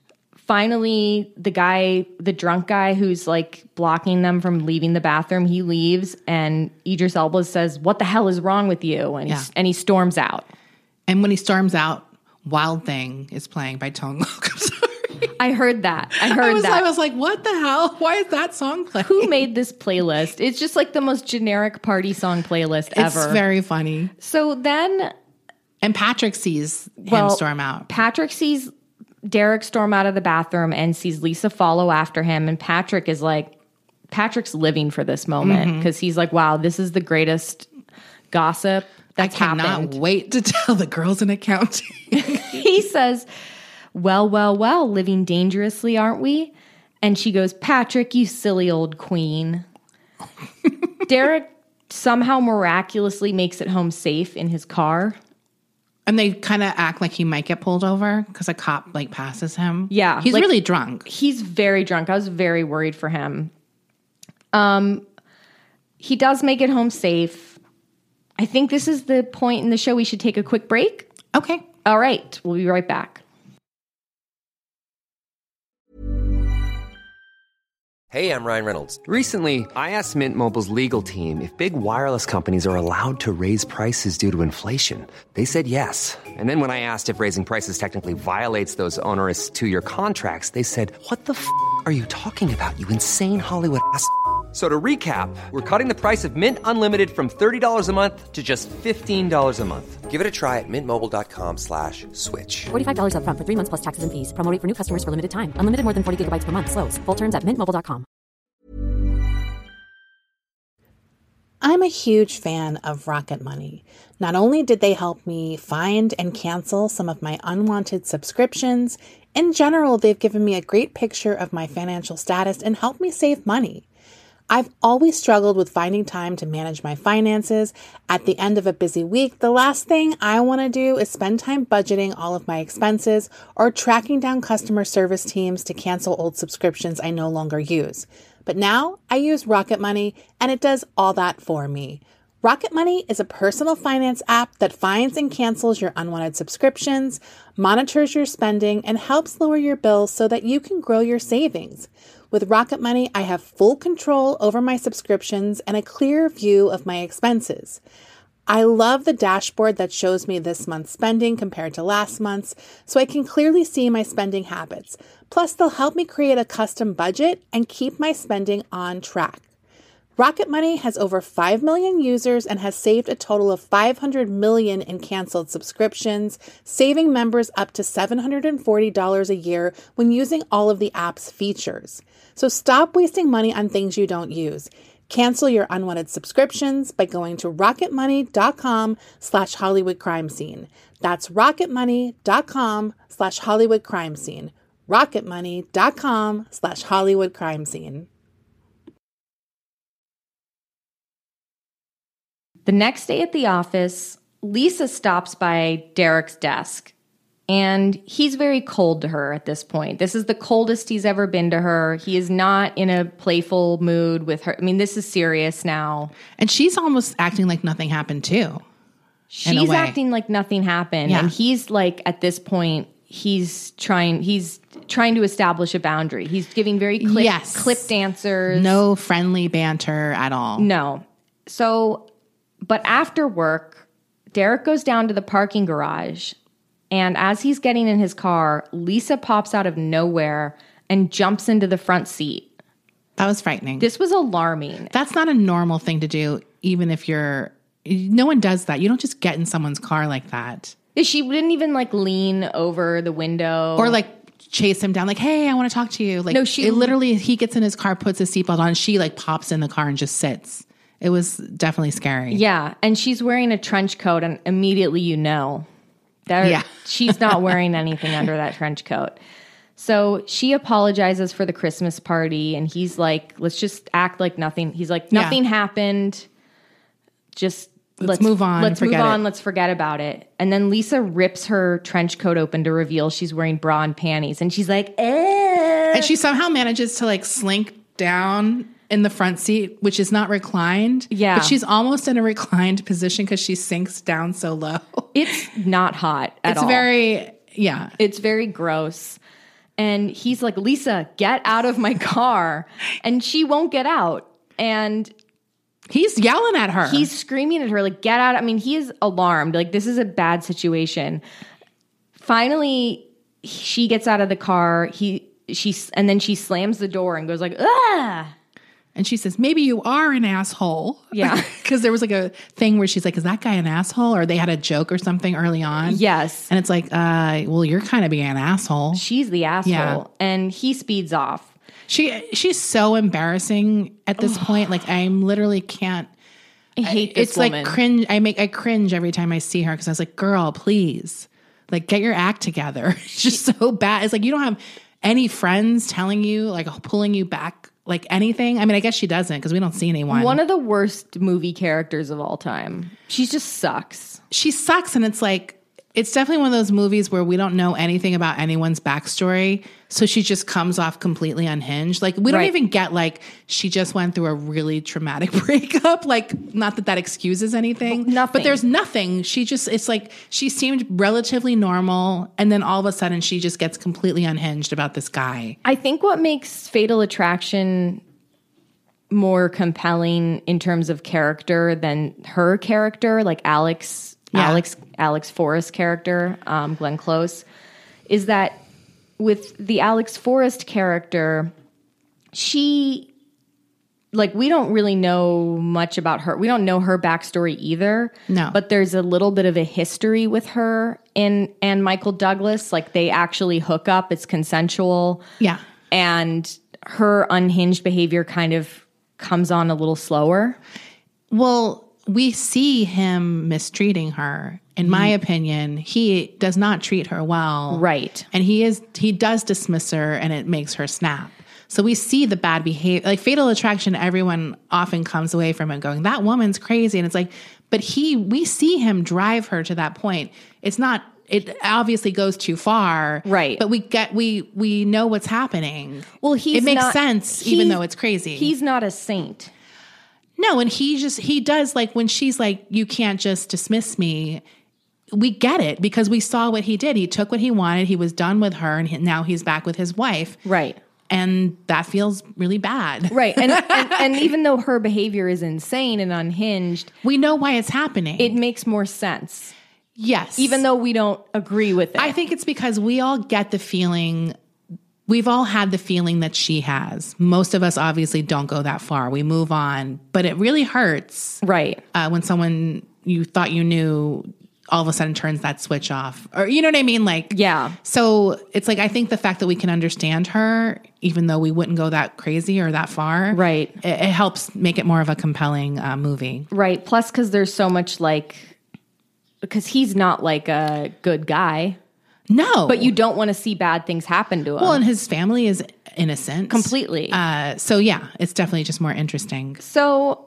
Speaker 2: finally, the guy, the drunk guy who's like blocking them from leaving the bathroom, he leaves, and Idris Elba says, "What the hell is wrong with you?" And,
Speaker 3: Yeah.
Speaker 2: he, and he storms out.
Speaker 3: And when he storms out, Wild Thing is playing by Tone Loc. I'm sorry.
Speaker 2: I heard that. I heard
Speaker 3: I was,
Speaker 2: that.
Speaker 3: I was like, what the hell? Why is that song playing?
Speaker 2: Who made this playlist? It's just like the most generic party song playlist
Speaker 3: It's
Speaker 2: ever.
Speaker 3: very funny.
Speaker 2: So then,
Speaker 3: And Patrick sees him
Speaker 2: well,
Speaker 3: storm out.
Speaker 2: Patrick sees Derek storm out of the bathroom and sees Lisa follow after him. And Patrick is like, Patrick's living for this moment because
Speaker 3: Mm-hmm.
Speaker 2: he's like, wow, this is the greatest gossip that's
Speaker 3: I cannot
Speaker 2: happened.
Speaker 3: wait to tell the girls in accounting.
Speaker 2: He says, well, well, well, living dangerously, aren't we? And she goes, Patrick, you silly old queen. Derek somehow miraculously makes it home safe in his car.
Speaker 3: And they kind of act like he might get pulled over because a cop like passes him.
Speaker 2: Yeah,
Speaker 3: He's
Speaker 2: like-
Speaker 3: really drunk.
Speaker 2: He's very drunk. I was very worried for him. Um, he does make it home safe. I think this is the point in the show we should take a quick break.
Speaker 3: Okay.
Speaker 2: All right, we'll be right back.
Speaker 4: Hey, I'm Ryan Reynolds. Recently, I asked Mint Mobile's legal team if big wireless companies are allowed to raise prices due to inflation. They said yes. And then when I asked if raising prices technically violates those onerous two-year contracts, they said, what the f*** are you talking about, you insane Hollywood ass f- So to recap, we're cutting the price of Mint Unlimited from thirty dollars a month to just fifteen dollars a month. Give it a try at mintmobile.com slash switch.
Speaker 5: forty-five dollars up front for three months plus taxes and fees. Promo rate for new customers for limited time. Unlimited more than forty gigabytes per month. Slows full terms at mint mobile dot com.
Speaker 6: I'm a huge fan of Rocket Money. Not only did they help me find and cancel some of my unwanted subscriptions, in general, they've given me a great picture of my financial status and helped me save money. I've always struggled with finding time to manage my finances. At the end of a busy week, the last thing I want to do is spend time budgeting all of my expenses or tracking down customer service teams to cancel old subscriptions I no longer use. But now I use Rocket Money, and it does all that for me. Rocket Money is a personal finance app that finds and cancels your unwanted subscriptions, monitors your spending, and helps lower your bills so that you can grow your savings. With Rocket Money, I have full control over my subscriptions and a clear view of my expenses. I love the dashboard that shows me this month's spending compared to last month's, so I can clearly see my spending habits. Plus, they'll help me create a custom budget and keep my spending on track. Rocket Money has over five million users and has saved a total of five hundred million in canceled subscriptions, saving members up to seven hundred forty dollars a year when using all of the app's features. So stop wasting money on things you don't use. Cancel your unwanted subscriptions by going to rocketmoney.com slash Hollywood crime scene. That's rocketmoney.com slash Hollywood crime scene. rocketmoney.com slash Hollywood crime scene.
Speaker 2: The next day at the office, Lisa stops by Derek's desk, and he's very cold to her at this point. This is the coldest he's ever been to her. He is not in a playful mood with her. I mean, this is serious now.
Speaker 3: And she's almost acting like nothing happened too. in a
Speaker 2: She's
Speaker 3: way.
Speaker 2: acting like nothing happened,
Speaker 3: Yeah.
Speaker 2: and he's like, at this point, he's trying. He's trying to establish a boundary. He's giving very clip,
Speaker 3: Yes.
Speaker 2: clipped answers.
Speaker 3: No friendly banter at all.
Speaker 2: No. So, but after work, Derek goes down to the parking garage, and as he's getting in his car, Lisa pops out of nowhere and jumps into the front seat.
Speaker 3: That was frightening.
Speaker 2: This was alarming.
Speaker 3: That's not a normal thing to do, even if you're, no one does that. You don't just get in someone's car like that.
Speaker 2: She didn't even like lean over the window
Speaker 3: Or like chase him down, like, hey, I want to talk to you. Like,
Speaker 2: No, she-
Speaker 3: it literally, he gets in his car, puts his seatbelt on, she like pops in the car and just sits. It was definitely scary.
Speaker 2: Yeah, and she's wearing a trench coat, and immediately you know that
Speaker 3: Yeah.
Speaker 2: she's not wearing anything under that trench coat. So she apologizes for the Christmas party, and he's like, let's just act like nothing. He's like,
Speaker 3: Yeah.
Speaker 2: nothing happened. Just
Speaker 3: Let's move on,
Speaker 2: Let's move
Speaker 3: forget
Speaker 2: on.
Speaker 3: it.
Speaker 2: Let's forget about it. And then Lisa rips her trench coat open to reveal she's wearing bra and panties, and she's like, eh.
Speaker 3: And she somehow manages to like slink down in the front seat, which is not reclined.
Speaker 2: Yeah.
Speaker 3: But she's almost in a reclined position because she sinks down so low.
Speaker 2: It's not hot at
Speaker 3: It's
Speaker 2: all.
Speaker 3: very, yeah.
Speaker 2: It's very gross. And he's like, Lisa, get out of my car. And she won't get out. And
Speaker 3: he's yelling at her.
Speaker 2: He's screaming at her, like, get out. I mean, he is alarmed. Like, this is a bad situation. Finally, she gets out of the car. He, she, and then she slams the door and goes like, ah.
Speaker 3: And she says, maybe you are an asshole.
Speaker 2: Yeah.
Speaker 3: Because there was like a thing where she's like, is that guy an asshole? Or they had a joke or something early on.
Speaker 2: Yes.
Speaker 3: And it's like, uh, well, you're kind of being an asshole.
Speaker 2: She's the asshole.
Speaker 3: Yeah.
Speaker 2: And he speeds off.
Speaker 3: She She's so embarrassing at this point. Like, I literally can't.
Speaker 2: I hate this
Speaker 3: It's
Speaker 2: woman.
Speaker 3: like cringe. I make I cringe every time I see her because I was like, girl, please. Like, get your act together. It's just so bad. It's like you don't have any friends telling you, like, pulling you back, like anything. I mean, I guess she doesn't because we don't see anyone.
Speaker 2: One of the worst movie characters of all time. She just sucks.
Speaker 3: She sucks, and it's like, it's definitely one of those movies where we don't know anything about anyone's backstory, so she just comes off completely unhinged. Like, we don't
Speaker 2: Right.
Speaker 3: even get, like, she just went through a really traumatic breakup. Like, not that that excuses anything.
Speaker 2: Nothing.
Speaker 3: But there's nothing. She just, it's like, she seemed relatively normal, and then all of a sudden she just gets completely unhinged about this guy.
Speaker 2: I think what makes Fatal Attraction more compelling in terms of character than her character, like Alex,
Speaker 3: Yeah.
Speaker 2: Alex, Alex Forrest character, um, Glenn Close, is that with the Alex Forrest character, she, like, we don't really know much about her. We don't know her backstory either.
Speaker 3: No.
Speaker 2: But there's a little bit of a history with her and, and Michael Douglas. Like, they actually hook up. It's consensual.
Speaker 3: Yeah.
Speaker 2: And her unhinged behavior kind of comes on a little slower.
Speaker 3: Well, we see him mistreating her. In my opinion, he does not treat her well.
Speaker 2: Right.
Speaker 3: And he is he does dismiss her, and it makes her snap. So we see the bad behavior. Like Fatal Attraction, everyone often comes away from it going, that woman's crazy. And it's like, but he we see him drive her to that point. It's not it obviously goes too far.
Speaker 2: Right.
Speaker 3: But we get we we know what's happening.
Speaker 2: Well, he's
Speaker 3: it makes
Speaker 2: not-
Speaker 3: sense, even
Speaker 2: he's-
Speaker 3: though it's crazy.
Speaker 2: He's not a saint.
Speaker 3: No, and he just, he does, like, when she's like, you can't just dismiss me, we get it because we saw what he did. He took what he wanted. He was done with her, and he, now he's back with his wife.
Speaker 2: Right.
Speaker 3: And that feels really bad.
Speaker 2: Right. And, and and even though her behavior is insane and unhinged,
Speaker 3: We know why it's happening.
Speaker 2: it makes more sense.
Speaker 3: yes.
Speaker 2: Even though we don't agree with it.
Speaker 3: I think it's because we all get the feeling, we've all had the feeling that she has. Most of us obviously don't go that far. We move on. But it really hurts
Speaker 2: right.
Speaker 3: uh, when someone you thought you knew all of a sudden turns that switch off. Or, you know what I mean? Like,
Speaker 2: Yeah.
Speaker 3: So it's like, I think the fact that we can understand her, even though we wouldn't go that crazy or that far,
Speaker 2: Right.
Speaker 3: It, it helps make it more of a compelling uh, movie.
Speaker 2: Right. Plus, because there's so much like, because he's not like a good guy,
Speaker 3: No,
Speaker 2: but you don't want to see bad things happen to him.
Speaker 3: well, and his family is innocent
Speaker 2: Completely.
Speaker 3: Uh, so yeah, it's definitely just more interesting.
Speaker 2: So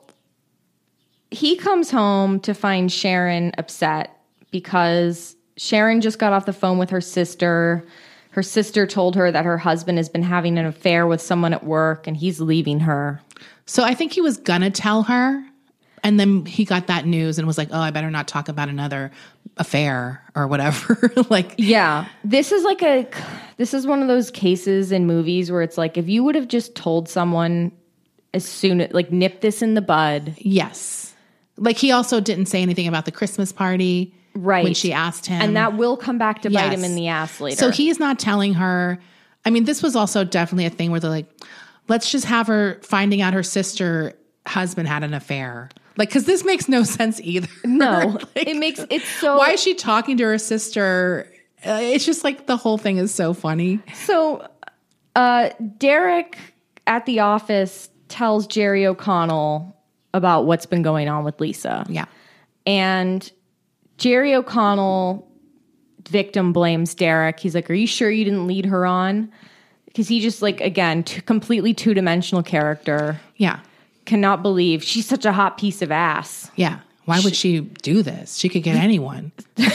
Speaker 2: he comes home to find Sharon upset because Sharon just got off the phone with her sister. Her sister told her that her husband has been having an affair with someone at work and he's leaving her.
Speaker 3: So I think he was gonna tell her, and then he got that news and was like, "Oh, I better not talk about another affair or whatever." Like,
Speaker 2: Yeah. This is like a this is one of those cases in movies where it's like if you would have just told someone as soon like nip this in the bud.
Speaker 3: yes, like he also didn't say anything about the Christmas party.
Speaker 2: Right.
Speaker 3: When she asked him.
Speaker 2: And that will come back to bite
Speaker 3: Yes.
Speaker 2: him in the ass later.
Speaker 3: So he's not telling her. I mean, this was also definitely a thing where they're like, let's just have her finding out her sister husband had an affair. Like, because this makes no sense either.
Speaker 2: No.
Speaker 3: Like,
Speaker 2: It makes it's so
Speaker 3: why is she talking to her sister? Uh, it's just like the whole thing is so funny.
Speaker 2: So, uh, Derek at the office tells Jerry O'Connell about what's been going on with Lisa.
Speaker 3: Yeah.
Speaker 2: And Jerry O'Connell, victim blames Derek. He's like, are you sure you didn't lead her on? Because he just, like, again, t- completely two-dimensional character.
Speaker 3: Yeah.
Speaker 2: Cannot believe she's such a hot piece of ass.
Speaker 3: Yeah. Why would she do this? She could get anyone.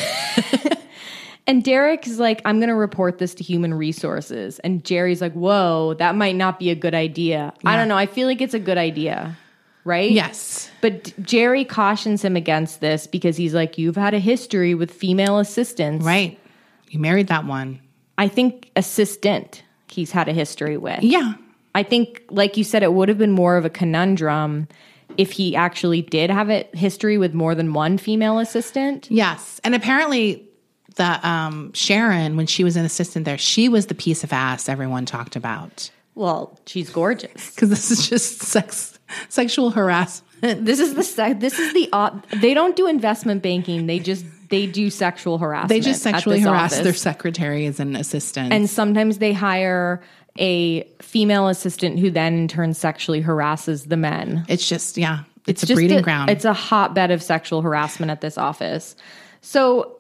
Speaker 2: And Derek is like, I'm going to report this to Human Resources. And Jerry's like, whoa, that might not be a good idea. I don't know. I feel like it's a good idea, right?
Speaker 3: Yes.
Speaker 2: But D- Jerry cautions him against this because he's like, you've had a history with female assistants.
Speaker 3: Right. You married that one.
Speaker 2: I think, assistant he's had a history with.
Speaker 3: Yeah.
Speaker 2: I think, like you said, it would have been more of a conundrum if he actually did have a history with more than one female assistant.
Speaker 3: Yes. And apparently the um, Sharon, when she was an assistant there, she was the piece of ass everyone talked about.
Speaker 2: Well, she's gorgeous.
Speaker 3: Because this is just sex, sexual harassment.
Speaker 2: This is the se- this is the uh, they don't do investment banking. They just they do sexual harassment.
Speaker 3: They just sexually
Speaker 2: at this
Speaker 3: harass
Speaker 2: office.
Speaker 3: their secretaries and assistants.
Speaker 2: And sometimes they hire a female assistant who then in turn sexually harasses the men.
Speaker 3: It's just, yeah, it's,
Speaker 2: It's
Speaker 3: a
Speaker 2: just
Speaker 3: breeding
Speaker 2: a,
Speaker 3: ground.
Speaker 2: It's a hotbed of sexual harassment at this office. So,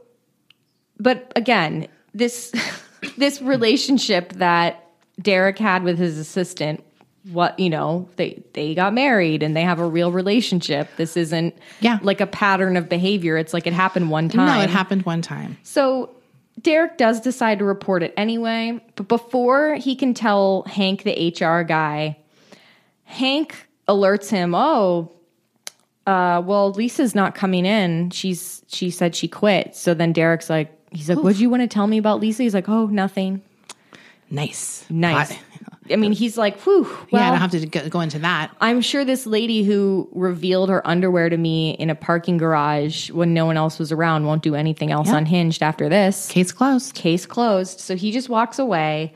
Speaker 2: but again, this this relationship that Derek had with his assistant, what, you know, they they got married and they have a real relationship. This isn't
Speaker 3: Yeah.
Speaker 2: like a pattern of behavior. It's like it happened one time.
Speaker 3: No, it happened one time.
Speaker 2: So Derek does decide to report it anyway, but before he can tell Hank, the H R guy, Hank alerts him, oh, uh, well, Lisa's not coming in. She's she said she quit. So then Derek's like, he's like, what'd you want to tell me about Lisa? He's like, oh, nothing.
Speaker 3: Nice.
Speaker 2: Nice.
Speaker 3: Hot.
Speaker 2: I mean, he's like, whew. Well,
Speaker 3: yeah, I don't have to go, go into that.
Speaker 2: I'm sure this lady who revealed her underwear to me in a parking garage when no one else was around won't do anything else
Speaker 3: Yeah.
Speaker 2: unhinged after this.
Speaker 3: Case closed.
Speaker 2: Case closed. So he just walks away.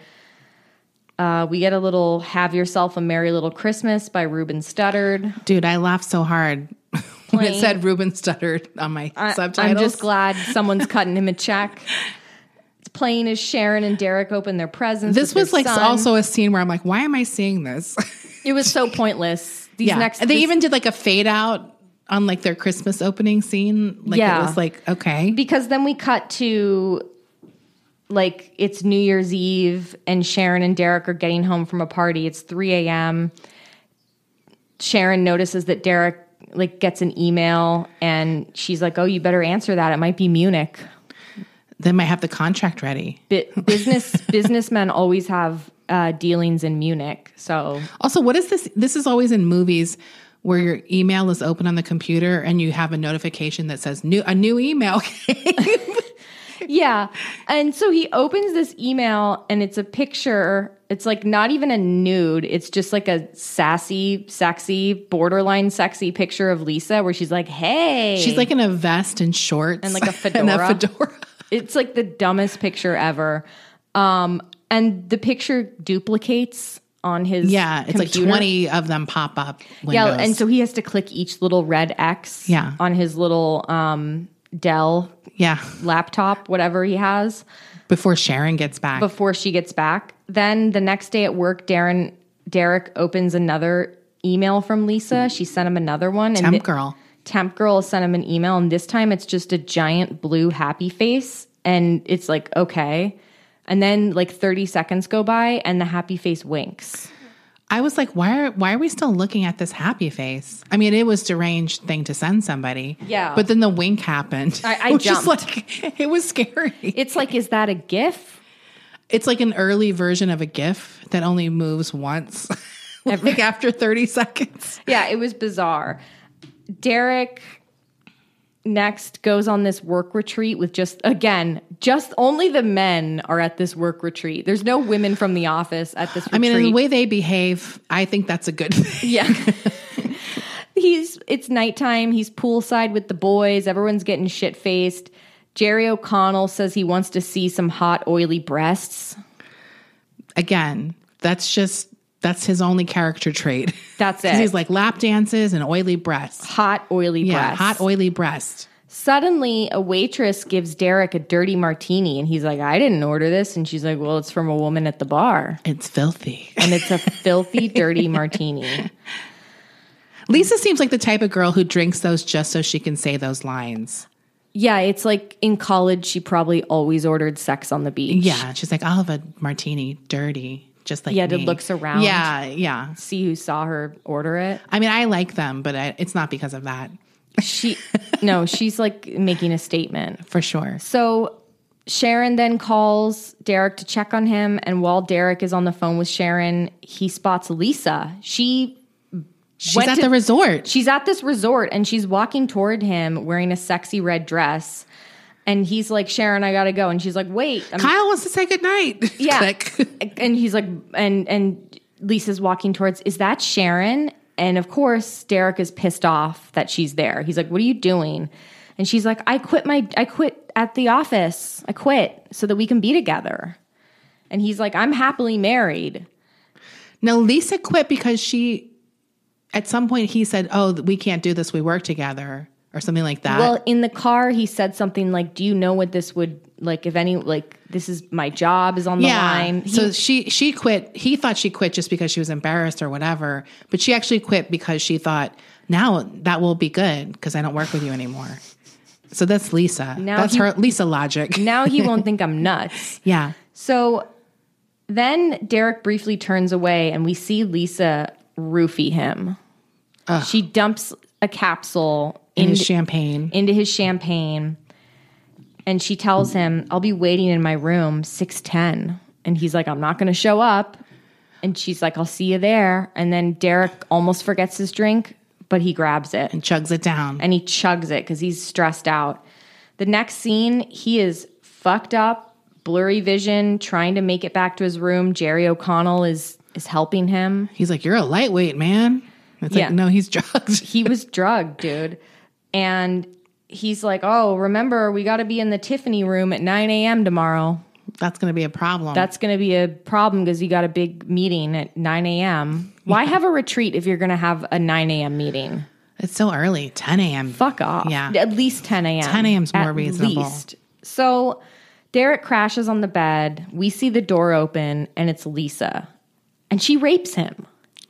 Speaker 2: Uh, we get a little Have Yourself a Merry Little Christmas by Ruben Studdard.
Speaker 3: Dude, I laughed so hard when
Speaker 2: Plain.
Speaker 3: it said Ruben Studdard on my
Speaker 2: I,
Speaker 3: subtitles.
Speaker 2: I'm just glad someone's cutting him a check. It's playing as Sharon and Derek open their presents.
Speaker 3: This
Speaker 2: with
Speaker 3: was
Speaker 2: their
Speaker 3: like
Speaker 2: son.
Speaker 3: also a scene where I'm like, why am I seeing this?
Speaker 2: It was so pointless. These
Speaker 3: yeah.
Speaker 2: next,
Speaker 3: and they
Speaker 2: this-
Speaker 3: even did like a fade out on like their Christmas opening scene. Like
Speaker 2: Yeah.
Speaker 3: it was like, okay.
Speaker 2: because then we cut to like it's New Year's Eve and Sharon and Derek are getting home from a party. It's three a.m. Sharon notices that Derek like gets an email and she's like, oh, you better answer that. It might be Munich.
Speaker 3: They might have the contract ready.
Speaker 2: Bi- business businessmen always have uh, dealings in Munich. So
Speaker 3: Also, what is this? This is always in movies where your email is open on the computer and you have a notification that says new a new email came.
Speaker 2: yeah. And so he opens this email and it's a picture. It's like not even a nude. It's just like a sassy, sexy, borderline sexy picture of Lisa where she's like, hey.
Speaker 3: She's like in a vest and shorts
Speaker 2: And like a
Speaker 3: and a
Speaker 2: fedora.
Speaker 3: fedora.
Speaker 2: It's like the dumbest picture ever. Um, and the picture duplicates on his
Speaker 3: Yeah, it's
Speaker 2: computer.
Speaker 3: like twenty of them pop up. Windows.
Speaker 2: Yeah, and so he has to click each little red X
Speaker 3: Yeah.
Speaker 2: on his little um, Dell
Speaker 3: yeah,
Speaker 2: laptop, whatever he has,
Speaker 3: before Sharon gets back.
Speaker 2: before she gets back. Then the next day at work, Darren Derek opens another email from Lisa. She sent him another one.
Speaker 3: Temp
Speaker 2: and th-
Speaker 3: girl.
Speaker 2: Temp girl sent him an email, and this time it's just a giant blue happy face, and it's like, okay. And then like thirty seconds go by, and the happy face winks.
Speaker 3: I was like, why are why are we still looking at this happy face? I mean, it was a deranged thing to send somebody.
Speaker 2: Yeah.
Speaker 3: But then the wink happened.
Speaker 2: I- I
Speaker 3: it was just
Speaker 2: jumped.
Speaker 3: like, it was scary.
Speaker 2: It's like, is that a GIF?
Speaker 3: It's like an early version of a GIF that only moves once, like after thirty seconds.
Speaker 2: Yeah, it was bizarre. Derek next goes on this work retreat with just, again, just only the men are at this work retreat. There's no women from the office at this retreat.
Speaker 3: I mean, in the way they behave, I think that's a good thing.
Speaker 2: Yeah. He's it's nighttime. He's poolside with the boys. Everyone's getting shit faced. Jerry O'Connell says he wants to see some hot, oily breasts.
Speaker 3: Again, that's just that's his only character trait.
Speaker 2: That's
Speaker 3: 'Cause
Speaker 2: it.
Speaker 3: He's like lap dances and oily breasts.
Speaker 2: Hot, oily
Speaker 3: Yeah,
Speaker 2: breasts.
Speaker 3: hot, oily breast.
Speaker 2: Suddenly, a waitress gives Derek a dirty martini, and he's like, I didn't order this. And she's like, well, it's from a woman at the bar.
Speaker 3: It's filthy.
Speaker 2: And it's a filthy, dirty martini.
Speaker 3: Lisa seems like the type of girl who drinks those just so she can say those lines.
Speaker 2: Yeah, it's like in college, she probably always ordered Sex on the Beach.
Speaker 3: Yeah, she's like, I'll have a martini, dirty, just like
Speaker 2: Yeah,
Speaker 3: me.
Speaker 2: that looks around.
Speaker 3: Yeah, yeah.
Speaker 2: See who saw her order it.
Speaker 3: I mean, I like them, but I, it's not because of that,
Speaker 2: She, no, she's like making a statement.
Speaker 3: for sure.
Speaker 2: So Sharon then calls Derek to check on him. And while Derek is on the phone with Sharon, he spots Lisa. She
Speaker 3: She's
Speaker 2: went
Speaker 3: at
Speaker 2: to-
Speaker 3: the resort.
Speaker 2: She's at this resort and she's walking toward him wearing a sexy red dress. And he's like, Sharon, I gotta go. And she's like, wait. I'm-
Speaker 3: Kyle wants to say goodnight.
Speaker 2: Yeah.
Speaker 3: Click.
Speaker 2: And he's like, and and Lisa's walking towards, is that Sharon? And of course, Derek is pissed off that she's there. He's like, what are you doing? And she's like, I quit my, I quit at the office. I quit so that we can be together. And he's like, I'm happily married.
Speaker 3: No, Lisa quit because she, at some point he said, oh, we can't do this. We work together or something like that.
Speaker 2: Well, in the car, he said something like, do you know what this would, like, if any, like, this is, my job is on the
Speaker 3: yeah.
Speaker 2: line. He,
Speaker 3: So she, she quit. He thought she quit just because she was embarrassed or whatever. But she actually quit because she thought, now that will be good because I don't work with you anymore. So that's Lisa.
Speaker 2: Now
Speaker 3: that's
Speaker 2: he-
Speaker 3: her Lisa logic.
Speaker 2: now he won't think I'm nuts.
Speaker 3: Yeah.
Speaker 2: So then Derek briefly turns away and we see Lisa roofie him.
Speaker 3: Ugh.
Speaker 2: She dumps a capsule
Speaker 3: In his
Speaker 2: into-
Speaker 3: champagne.
Speaker 2: into his champagne. And she tells him, I'll be waiting in my room six ten. And he's like, I'm not going to show up. And she's like, I'll see you there. And then Derek almost forgets his drink, but he grabs it.
Speaker 3: And chugs it down.
Speaker 2: And he chugs it because he's stressed out. The next scene, he is fucked up, blurry vision, trying to make it back to his room. Jerry O'Connell is is helping him.
Speaker 3: He's like, you're a lightweight, man. It's
Speaker 2: Yeah.
Speaker 3: like, no, he's drugged.
Speaker 2: He was drugged, dude. And he's like, oh, remember, we got to be in the Tiffany room at nine a.m. tomorrow.
Speaker 3: That's going to be a problem.
Speaker 2: That's going to be a problem because you got a big meeting at nine a.m. Why have a retreat if you're going to have a nine a.m. meeting?
Speaker 3: It's so early. ten a.m.
Speaker 2: Fuck off.
Speaker 3: Yeah.
Speaker 2: At least ten a.m.
Speaker 3: ten a.m. is more
Speaker 2: At
Speaker 3: reasonable.
Speaker 2: least. So Derek crashes on the bed. We see the door open and it's Lisa. And she rapes him.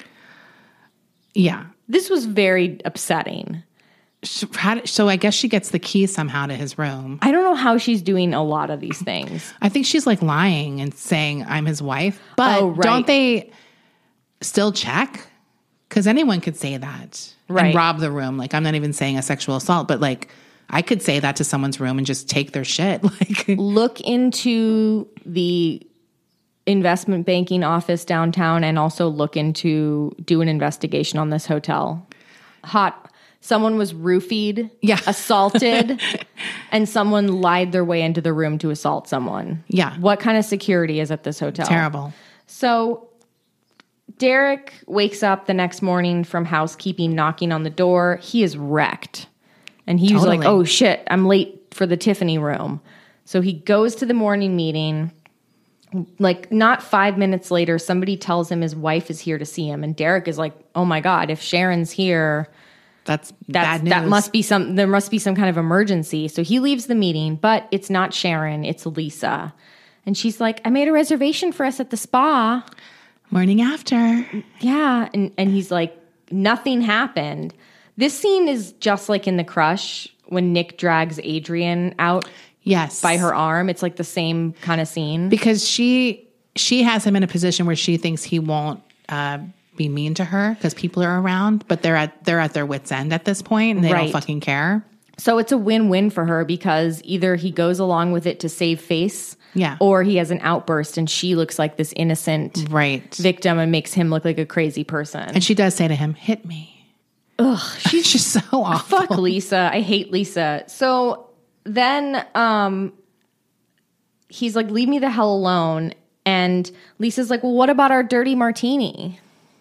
Speaker 3: Yeah.
Speaker 2: This was very upsetting.
Speaker 3: So, how did- so I guess she gets the key somehow to his room.
Speaker 2: I don't know how she's doing a lot of these things.
Speaker 3: I think she's like lying and saying, I'm his wife. But
Speaker 2: Oh, right.
Speaker 3: don't they still check? Because anyone could say that
Speaker 2: Right.
Speaker 3: and rob the room. Like, I'm not even saying a sexual assault, but like, I could say that to someone's room and just take their shit. Like,
Speaker 2: Look into the investment banking office downtown and also look into, do an investigation on this hotel. Hot. Someone was roofied,
Speaker 3: Yeah.
Speaker 2: assaulted, and someone lied their way into the room to assault someone.
Speaker 3: Yeah.
Speaker 2: What kind of security is at this hotel?
Speaker 3: terrible.
Speaker 2: So Derek wakes up the next morning from housekeeping, knocking on the door. He is wrecked. And he was like,
Speaker 3: Totally.
Speaker 2: oh shit, I'm late for the Tiffany room. So he goes to the morning meeting. Like, not five minutes later, somebody tells him his wife is here to see him. And Derek is like, oh my God, if Sharon's here,
Speaker 3: That's,
Speaker 2: that's,
Speaker 3: bad news.
Speaker 2: that must be some, there must be some kind of emergency. So he leaves the meeting, but it's not Sharon, it's Lisa. And she's like, I made a reservation for us at the spa.
Speaker 3: Morning after.
Speaker 2: Yeah. And, and he's like, nothing happened. This scene is just like in The Crush when Nick drags Adrian out
Speaker 3: Yes.
Speaker 2: by her arm. It's like the same kind of scene.
Speaker 3: Because she she has him in a position where she thinks he won't uh, be mean to her because people are around, but they're at they're at their wits' end at this point and they
Speaker 2: Right.
Speaker 3: don't fucking care.
Speaker 2: So it's a win-win for her because either he goes along with it to save face,
Speaker 3: Yeah.
Speaker 2: or he has an outburst and she looks like this innocent
Speaker 3: Right.
Speaker 2: victim and makes him look like a crazy person.
Speaker 3: And she does say to him, hit me.
Speaker 2: Ugh, she's
Speaker 3: She's so awful.
Speaker 2: fuck Lisa. I hate Lisa. So then um, he's like, leave me the hell alone. And Lisa's like, well, what about our dirty martini?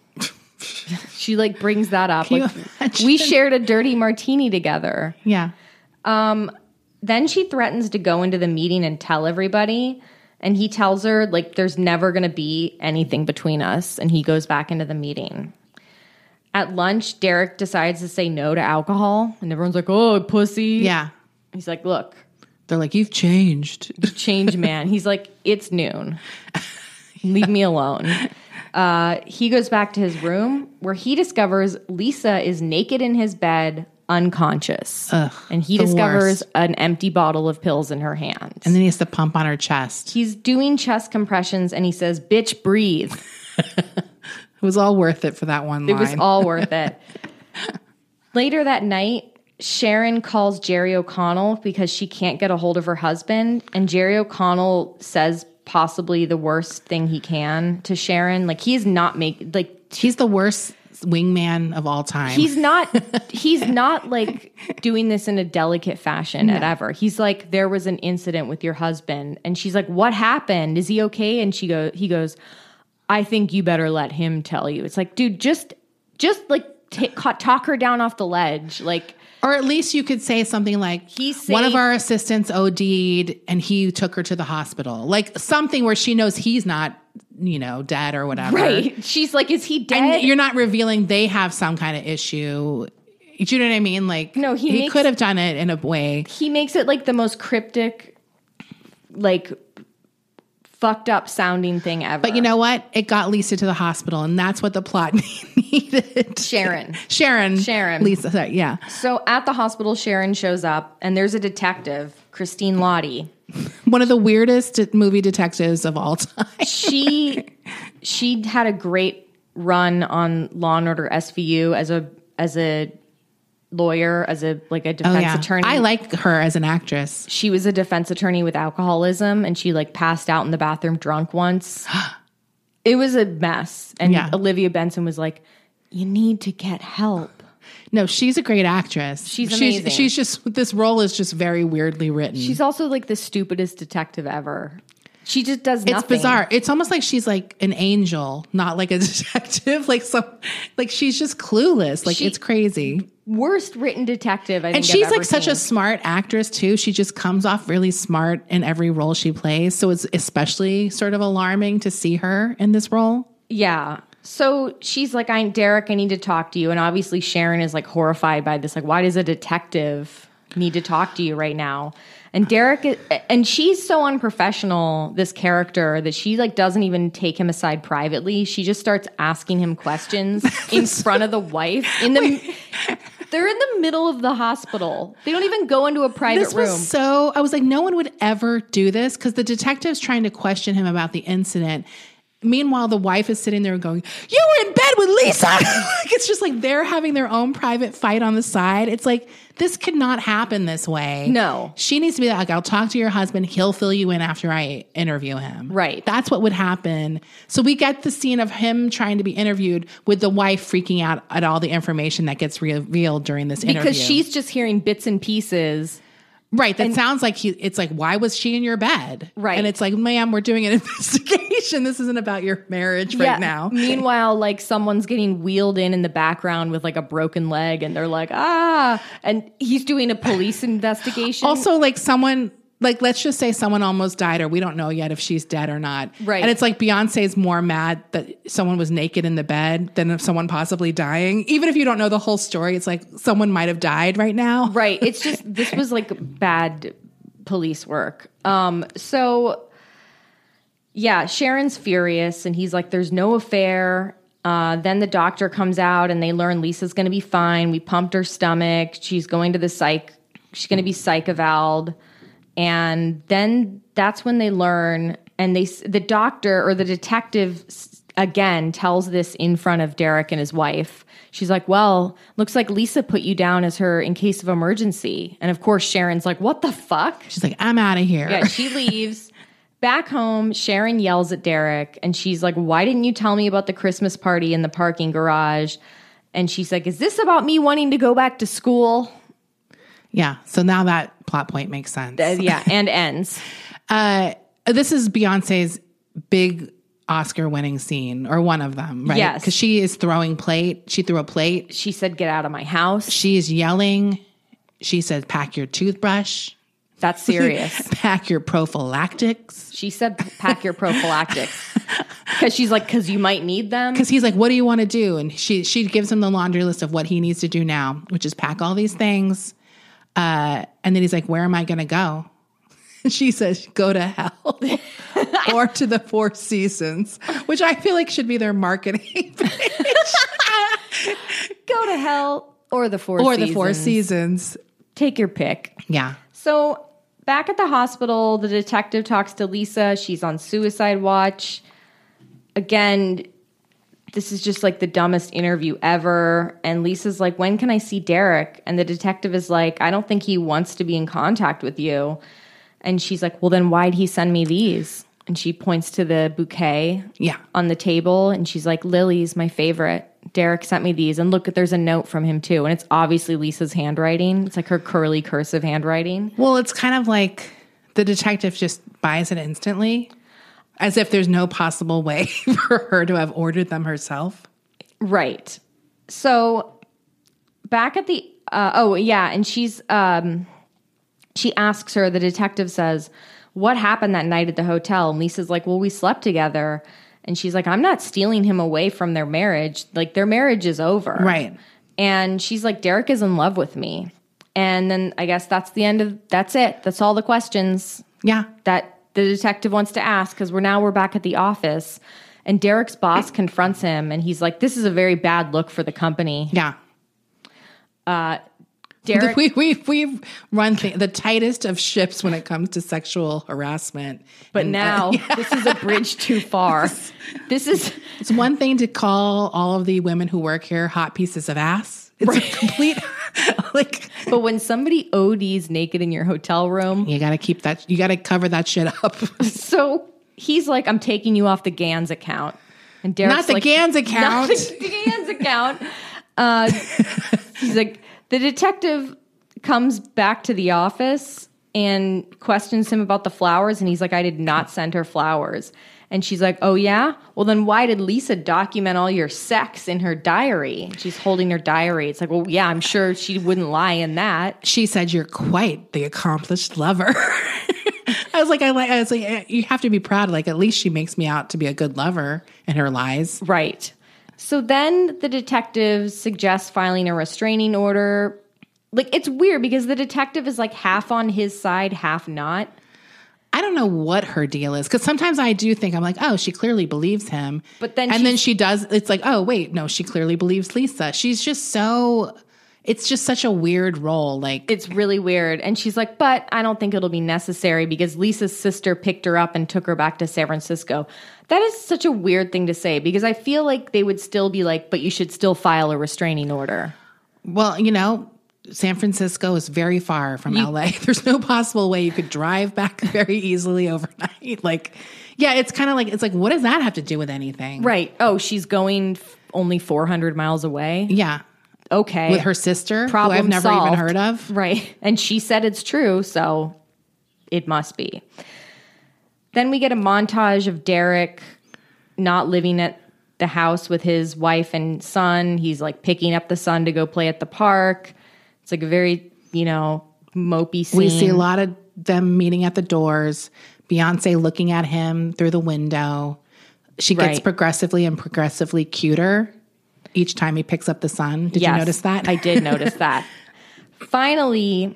Speaker 2: She like brings that up.
Speaker 3: Can you
Speaker 2: Like,
Speaker 3: imagine?
Speaker 2: we shared a dirty martini together.
Speaker 3: Yeah.
Speaker 2: Then she threatens to go into the meeting and tell everybody. And he tells her, like, there's never going to be anything between us. And he goes back into the meeting. At lunch, Derek decides to say no to alcohol. And everyone's like, oh, pussy.
Speaker 3: Yeah.
Speaker 2: He's like, look,
Speaker 3: They're like, you've changed.
Speaker 2: change man. He's like, it's noon. Leave me alone. Uh, he goes back to his room where he discovers Lisa is naked in his bed, unconscious.
Speaker 3: Ugh,
Speaker 2: and he
Speaker 3: the
Speaker 2: discovers
Speaker 3: worst.
Speaker 2: an empty bottle of pills in her hand.
Speaker 3: And then he has to pump on her chest.
Speaker 2: He's doing chest compressions and he says, bitch, breathe.
Speaker 3: It was all worth it for that one line.
Speaker 2: It was all worth it. Later that night, Sharon calls Jerry O'Connell because she can't get a hold of her husband. And Jerry O'Connell says possibly the worst thing he can to Sharon. Like, he is not making, like,
Speaker 3: He's the worst wingman of all time.
Speaker 2: He's not, he's not like doing this in a delicate fashion
Speaker 3: No.
Speaker 2: at ever. He's like, there was an incident with your husband. And she's like, what happened? Is he okay? And she go, he goes, I think you better let him tell you. It's like, dude, just, just like t- talk her down off the ledge. Like,
Speaker 3: or at least you could say something like,
Speaker 2: He's
Speaker 3: one of
Speaker 2: safe.
Speaker 3: our assistants OD'd and he took her to the hospital. Like something where she knows he's not, you know, dead or whatever.
Speaker 2: right. She's like, is he dead?
Speaker 3: And you're not revealing they have some kind of issue. Do you know what I mean? Like,
Speaker 2: No, he
Speaker 3: he
Speaker 2: makes-
Speaker 3: could have done it in a way.
Speaker 2: He makes it like the most cryptic, like fucked up sounding thing ever.
Speaker 3: But you know what? It got Lisa to the hospital, and that's what the plot needed.
Speaker 2: Sharon.
Speaker 3: Sharon.
Speaker 2: Sharon.
Speaker 3: Lisa. Sorry, yeah.
Speaker 2: So at the hospital, Sharon shows up, and there's a detective, Christine Lottie.
Speaker 3: One of the weirdest movie detectives of all time.
Speaker 2: She she had a great run on Law and Order S V U as a as a lawyer, as a like a defense
Speaker 3: Oh, yeah.
Speaker 2: attorney.
Speaker 3: I like her as an actress.
Speaker 2: She was a defense attorney with alcoholism, and she like passed out in the bathroom drunk once. It was a mess. And
Speaker 3: Yeah.
Speaker 2: Olivia Benson was like, you need to get help.
Speaker 3: No, she's a great actress.
Speaker 2: She's amazing.
Speaker 3: She's, she's just, this role is just very weirdly written.
Speaker 2: She's also like the stupidest detective ever. She just does nothing.
Speaker 3: It's bizarre. It's almost like she's like an angel, not like a detective. Like some, like she's just clueless. Like
Speaker 2: She-
Speaker 3: it's crazy.
Speaker 2: Worst written detective I think
Speaker 3: And
Speaker 2: I've
Speaker 3: she's
Speaker 2: ever
Speaker 3: like such
Speaker 2: seen.
Speaker 3: a smart actress too. She just comes off really smart in every role she plays. So it's especially sort of alarming to see her in this role.
Speaker 2: Yeah. So she's like, I'm Derek, I need to talk to you. And obviously Sharon is like horrified by this. Like, why does a detective need to talk to you right now? And Derek, and she's so unprofessional, this character, that she like doesn't even take him aside privately. She just starts asking him questions in front of the wife. In the, they're in the middle of the hospital. They don't even go into a private
Speaker 3: This
Speaker 2: room.
Speaker 3: was so, I was like, no one would ever do this because the detective's trying to question him about the incident. Meanwhile, the wife is sitting there going, you were in bed with Lisa. Like, it's just like they're having their own private fight on the side. It's like, this could not happen this way.
Speaker 2: No.
Speaker 3: She needs to be like, I'll talk to your husband. He'll fill you in after I interview him.
Speaker 2: Right.
Speaker 3: That's what would happen. So we get the scene of him trying to be interviewed with the wife freaking out at all the information that gets revealed during this interview.
Speaker 2: because she's just hearing bits and pieces.
Speaker 3: Right. That sounds like he, it's like, why was she in your bed?
Speaker 2: Right.
Speaker 3: And it's like, ma'am, we're doing an investigation. This isn't about your marriage right now.
Speaker 2: Meanwhile, like someone's getting wheeled in in the background with like a broken leg, and they're like, ah, and he's doing a police investigation.
Speaker 3: Also, like someone, like let's just say someone almost died, or we don't know yet if she's dead or not.
Speaker 2: Right.
Speaker 3: And it's like Beyonce's more mad that someone was naked in the bed than if someone possibly dying. Even if you don't know the whole story, it's like someone might have died right now.
Speaker 2: right. It's just, this was like bad police work. Um, so yeah, Sharon's furious, and he's like, there's no affair. Uh, then the doctor comes out, and they learn Lisa's going to be fine. We pumped her stomach. She's going to the psych. She's going to be psych eval'd. And then that's when they learn, and they the doctor or the detective again tells this in front of Derek and his wife. She's like, well, looks like Lisa put you down as her in case of emergency. And of course, Sharon's like, what the fuck?
Speaker 3: She's like, I'm out of here.
Speaker 2: Yeah, she leaves. Back home, Sharon yells at Derek, and she's like, why didn't you tell me about the Christmas party in the parking garage? And she's like, is this about me wanting to go back to school?
Speaker 3: Yeah. So now that plot point makes sense.
Speaker 2: Uh, yeah, and ends.
Speaker 3: Uh, this is Beyonce's big Oscar winning scene, or one of them, right?
Speaker 2: Yes.
Speaker 3: Because she is throwing plate. She threw a plate.
Speaker 2: She said, get out of my house.
Speaker 3: She is yelling. She said, pack your toothbrush.
Speaker 2: That's serious.
Speaker 3: Pack your prophylactics.
Speaker 2: She said, pack your prophylactics. Because she's like, because you might need them.
Speaker 3: Because he's like, what do you want to do? And she she gives him the laundry list of what he needs to do now, which is pack all these things. Uh, and then he's like, where am I going to go? She says, go to hell or to the Four Seasons, which I feel like should be their marketing page.
Speaker 2: Go to hell or the Four
Speaker 3: or
Speaker 2: Seasons.
Speaker 3: the Four Seasons.
Speaker 2: Take your pick.
Speaker 3: Yeah.
Speaker 2: So back at the hospital, the detective talks to Lisa. She's on suicide watch. Again, this is just like the dumbest interview ever. And Lisa's like, when can I see Derek? And the detective is like, I don't think he wants to be in contact with you. And she's like, well, then why'd he send me these? And she points to the bouquet
Speaker 3: Yeah.
Speaker 2: on the table. And she's like, Lily's my favorite. Derek sent me these, and look, there's a note from him too, and it's obviously Lisa's handwriting. It's like her curly cursive handwriting.
Speaker 3: Well, it's kind of like the detective just buys it instantly, as if there's no possible way for her to have ordered them herself.
Speaker 2: Right. So back at the, uh, oh yeah, and she's, um, she asks her, the detective says, what happened that night at the hotel? And Lisa's like, well, we slept together. And she's like, I'm not stealing him away from their marriage. Like, their marriage is over.
Speaker 3: Right.
Speaker 2: And she's like, Derek is in love with me. And then I guess that's the end of, that's it. That's all the questions
Speaker 3: Yeah.
Speaker 2: that the detective wants to ask, because we're now we're back at the office. And Derek's boss confronts him, and he's like, this is a very bad look for the company.
Speaker 3: Yeah.
Speaker 2: Uh, Derek,
Speaker 3: we we we run th- the tightest of ships when it comes to sexual harassment.
Speaker 2: but
Speaker 3: And, uh,
Speaker 2: now
Speaker 3: yeah.
Speaker 2: this is a bridge too far. This is
Speaker 3: It's one thing to call all of the women who work here hot pieces of ass. It's a complete like.
Speaker 2: but when somebody O Ds naked in your hotel room,
Speaker 3: You got to keep that. You got to cover that shit up.
Speaker 2: so he's like, I'm taking you off the Gans account. And Derek's
Speaker 3: Not the
Speaker 2: like,
Speaker 3: Gans account.
Speaker 2: Not the Gans account. Uh, he's like, the detective comes back to the office and questions him about the flowers. And he's like, I did not send her flowers. And she's like, oh, yeah? Well, then why did Lisa document all your sex in her diary? She's holding her diary. It's like, well, yeah, I'm sure she wouldn't lie in that.
Speaker 3: She said, "You're quite the accomplished lover." I was like, I like. I was like, you have to be proud. Like, at least she makes me out to be a good lover in her lies.
Speaker 2: Right. So then the detective suggests filing a restraining order. Like, it's weird because the detective is like half on his side, half not.
Speaker 3: I don't know what her deal is, because sometimes I do think I'm like, oh, she clearly believes him.
Speaker 2: But then
Speaker 3: and then
Speaker 2: she's-
Speaker 3: she does. It's like, oh, wait, no, she clearly believes Lisa. She's just so. It's just such a weird role. Like,
Speaker 2: It's really weird. And she's like, but I don't think it'll be necessary because Lisa's sister picked her up and took her back to San Francisco. That is such a weird thing to say, because I feel like they would still be like, but you should still file a restraining order.
Speaker 3: well, you know, San Francisco is very far from L A. There's no possible way you could drive back very easily overnight. Like, yeah, it's kind of like, it's like, what does that have to do with anything?
Speaker 2: Right. Oh, she's going f- only four hundred miles away.
Speaker 3: Yeah.
Speaker 2: Okay.
Speaker 3: With her sister,
Speaker 2: Problem
Speaker 3: who I've never
Speaker 2: solved.
Speaker 3: even heard of.
Speaker 2: Right. And she said it's true, so it must be. Then we get a montage of Derek not living at the house with his wife and son. He's like picking up the son to go play at the park. It's like a very, you know, mopey scene.
Speaker 3: We see a lot of them meeting at the doors, Beyonce looking at him through the window. She gets
Speaker 2: Right.
Speaker 3: progressively and progressively cuter each time he picks up the son. Did
Speaker 2: Yes,
Speaker 3: you notice that?
Speaker 2: I did notice that. Finally,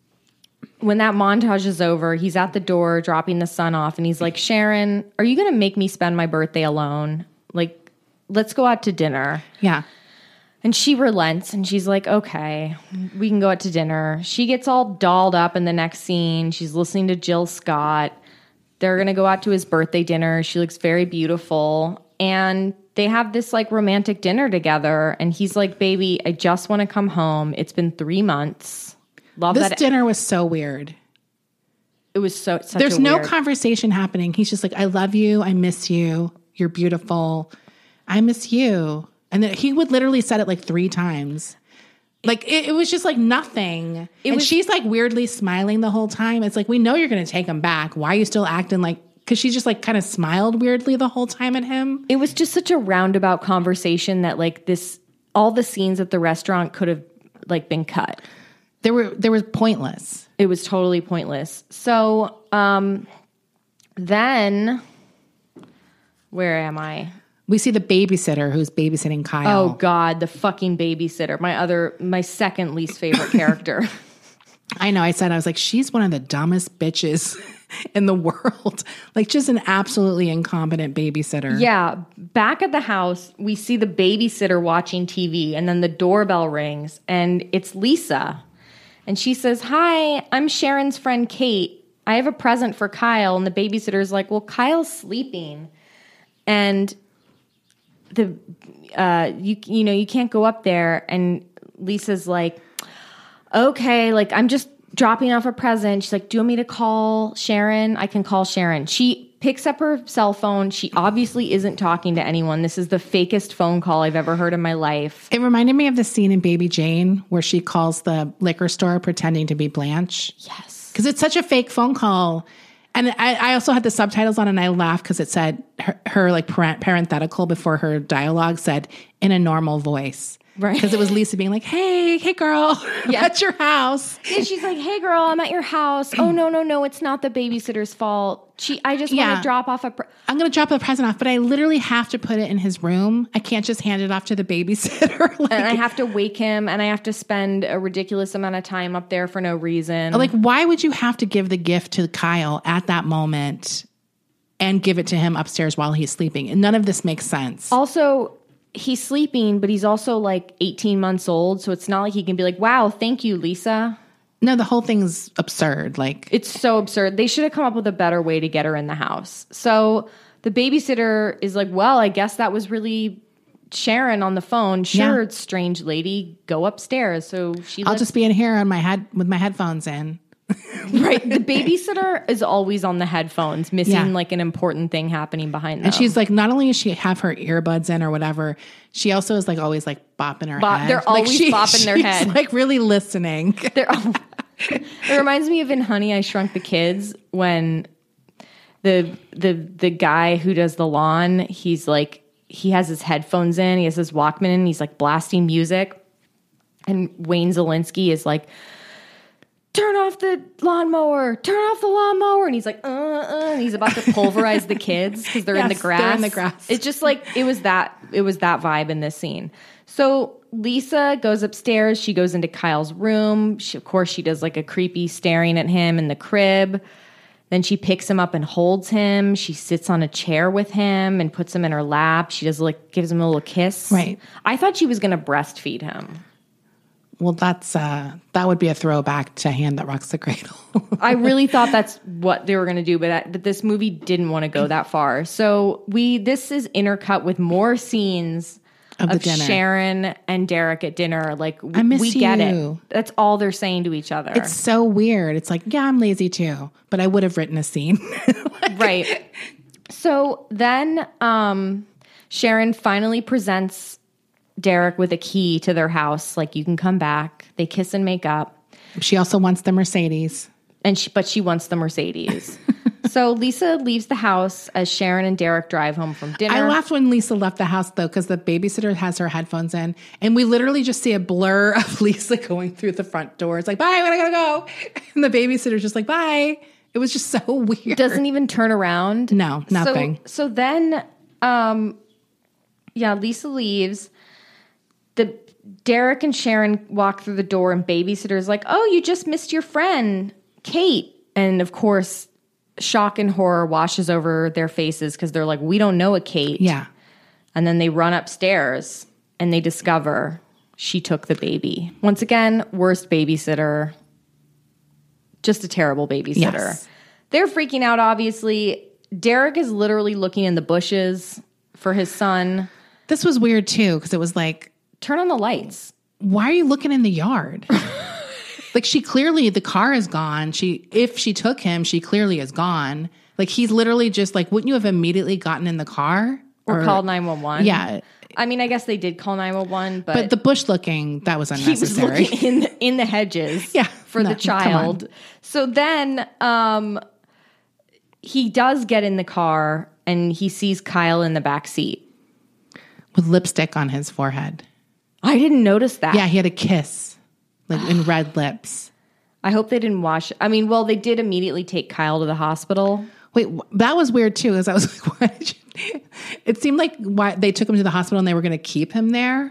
Speaker 2: when that montage is over, he's at the door dropping the son off, and he's like, Sharon, are you going to make me spend my birthday alone? Like, let's go out to dinner.
Speaker 3: Yeah.
Speaker 2: And she relents, and she's like, okay, we can go out to dinner. She gets all dolled up in the next scene. She's listening to Jill Scott. They're going to go out to his birthday dinner. She looks very beautiful. And they have this like romantic dinner together. And he's like, baby, I just want to come home. It's been three months. Love
Speaker 3: This
Speaker 2: that.
Speaker 3: dinner was so weird.
Speaker 2: It was so, such
Speaker 3: There's
Speaker 2: a
Speaker 3: no
Speaker 2: weird-
Speaker 3: conversation happening. He's just like, I love you. I miss you. You're beautiful. I miss you. And then he would literally said it like three times. Like, it, it was just like nothing.
Speaker 2: It
Speaker 3: and
Speaker 2: was-
Speaker 3: she's like weirdly smiling the whole time. It's like, we know you're going to take him back. Why are you still acting like, because she's just like kind of smiled weirdly the whole time at him.
Speaker 2: It was just such a roundabout conversation that like this, all the scenes at the restaurant could have like been cut.
Speaker 3: There were, there was pointless.
Speaker 2: It was totally pointless. So um, then, where am I?
Speaker 3: We see the babysitter who's babysitting Kyle.
Speaker 2: Oh God, the fucking babysitter. My other, my second least favorite character.
Speaker 3: I know. I said, I was like, she's one of the dumbest bitches in the world. Like, just an absolutely incompetent babysitter.
Speaker 2: Yeah. Back at the house, we see the babysitter watching T V, and then the doorbell rings, and it's Lisa. And she says, hi, I'm Sharon's friend Kate. I have a present for Kyle. And the babysitter's like, well, Kyle's sleeping. And the uh, you you know, you can't go up there. And Lisa's like, okay, like I'm just dropping off a present. She's like, do you want me to call Sharon? I can call Sharon. She picks up her cell phone. She obviously isn't talking to anyone. This is the fakest phone call I've ever heard in my life.
Speaker 3: It reminded me of the scene in Baby Jane where she calls the liquor store pretending to be Blanche.
Speaker 2: Yes.
Speaker 3: Because it's such a fake phone call. And I, I also had the subtitles on and I laughed because it said her, her like parent, parenthetical before her dialogue said in a normal voice.
Speaker 2: Right.
Speaker 3: Because it was Lisa being like, hey, hey, girl,
Speaker 2: Yeah.
Speaker 3: I'm at your house.
Speaker 2: Yeah, she's like, hey, girl, I'm at your house. Oh, no, no, no, it's not the babysitter's fault. She, I just
Speaker 3: Yeah.
Speaker 2: want to drop off a... Pre-
Speaker 3: I'm going to drop the present off, but I literally have to put it in his room. I can't just hand it off to the babysitter. like,
Speaker 2: and I have to wake him, and I have to spend a ridiculous amount of time up there for no reason.
Speaker 3: like, why would you have to give the gift to Kyle at that moment and give it to him upstairs while he's sleeping? And none of this makes sense.
Speaker 2: Also, he's sleeping, but he's also like eighteen months old, so it's not like he can be like, wow, thank you, Lisa.
Speaker 3: No, the whole thing's absurd. Like,
Speaker 2: It's so absurd. They should have come up with a better way to get her in the house. So the babysitter is like, well, I guess that was really Sharon on the phone. Sure,
Speaker 3: Yeah.
Speaker 2: strange lady, go upstairs. So she
Speaker 3: I'll
Speaker 2: lets-
Speaker 3: just be in here on my head with my headphones in.
Speaker 2: right. The babysitter is always on the headphones, missing
Speaker 3: Yeah.
Speaker 2: like an important thing happening behind them.
Speaker 3: And she's like, not only does she have her earbuds in or whatever, she also is like always like bopping her
Speaker 2: Bop-
Speaker 3: head.
Speaker 2: they're
Speaker 3: Like,
Speaker 2: always bopping their
Speaker 3: she's,
Speaker 2: head.
Speaker 3: like really listening.
Speaker 2: They're all- it reminds me of in Honey, I Shrunk the Kids when the the the guy who does the lawn, he's like, he has his headphones in, he has his Walkman in, and he's like blasting music. And Wayne Zielinski is like, turn off the lawnmower, turn off the lawnmower. And he's like, uh, uh, and he's about to pulverize the kids because they're in the
Speaker 3: Yes,
Speaker 2: grass.
Speaker 3: they're in the grass.
Speaker 2: It's just like, it was that, it was that vibe in this scene. So Lisa goes upstairs. She goes into Kyle's room. She, of course, she does like a creepy staring at him in the crib. Then she picks him up and holds him. She sits on a chair with him and puts him in her lap. She does like, gives him a little kiss.
Speaker 3: Right.
Speaker 2: I thought she was going to breastfeed him.
Speaker 3: Well, that's uh, that would be a throwback to Hand That Rocks the Cradle.
Speaker 2: I really thought that's what they were going to do, but, that, but this movie didn't want to go that far. So we this is intercut with more scenes
Speaker 3: Of
Speaker 2: of,
Speaker 3: the dinner.
Speaker 2: Sharon and Derek at dinner. Like
Speaker 3: I miss
Speaker 2: we get
Speaker 3: you.
Speaker 2: it. That's all they're saying to each other.
Speaker 3: It's so weird. It's like, yeah, I'm lazy too, but I would have written a scene.
Speaker 2: Right. So then um, Sharon finally presents Derek with a key to their house. Like, you can come back. They kiss and make up.
Speaker 3: She also wants the Mercedes.
Speaker 2: And she, but she wants the Mercedes. So Lisa leaves the house as Sharon and Derek drive home from dinner.
Speaker 3: I laughed when Lisa left the house though, because the babysitter has her headphones in, and we literally just see a blur of Lisa going through the front door. It's like, bye, I gotta go. And the babysitter's just like, bye. It was just so weird.
Speaker 2: Doesn't even turn around.
Speaker 3: No, nothing.
Speaker 2: So, so then, um, yeah, Lisa leaves. The Derek and Sharon walk through the door, and babysitter's like, "Oh, you just missed your friend, Kate." And of course, shock and horror washes over their faces because they're like, "We don't know a Kate."
Speaker 3: Yeah.
Speaker 2: And then they run upstairs and they discover she took the baby. Once again, worst babysitter. Just a terrible babysitter.
Speaker 3: Yes.
Speaker 2: They're freaking out, obviously. Derek is literally looking in the bushes for his son.
Speaker 3: This was weird too, because it was like,
Speaker 2: Turn on the lights.
Speaker 3: why are you looking in the yard? Like, she clearly, the car is gone. She, if she took him, she clearly is gone. Like, he's literally just like, wouldn't you have immediately gotten in the car?
Speaker 2: Or, called nine one one.
Speaker 3: Yeah.
Speaker 2: I mean, I guess they did call nine one one, but,
Speaker 3: But the bush looking, that was
Speaker 2: he was
Speaker 3: unnecessary.
Speaker 2: looking in the, in the hedges
Speaker 3: Yeah,
Speaker 2: for
Speaker 3: no,
Speaker 2: the
Speaker 3: come on.
Speaker 2: child. So then um, he does get in the car and he sees Kyle in the back seat.
Speaker 3: With lipstick on his forehead.
Speaker 2: I didn't notice that.
Speaker 3: Yeah, he had a kiss, like in red lips.
Speaker 2: I hope they didn't wash. I mean, well, they did immediately take Kyle to the hospital.
Speaker 3: Wait, wh- that was weird too, because I was like, why did you? It seemed like why they took him to the hospital and they were going to keep him there.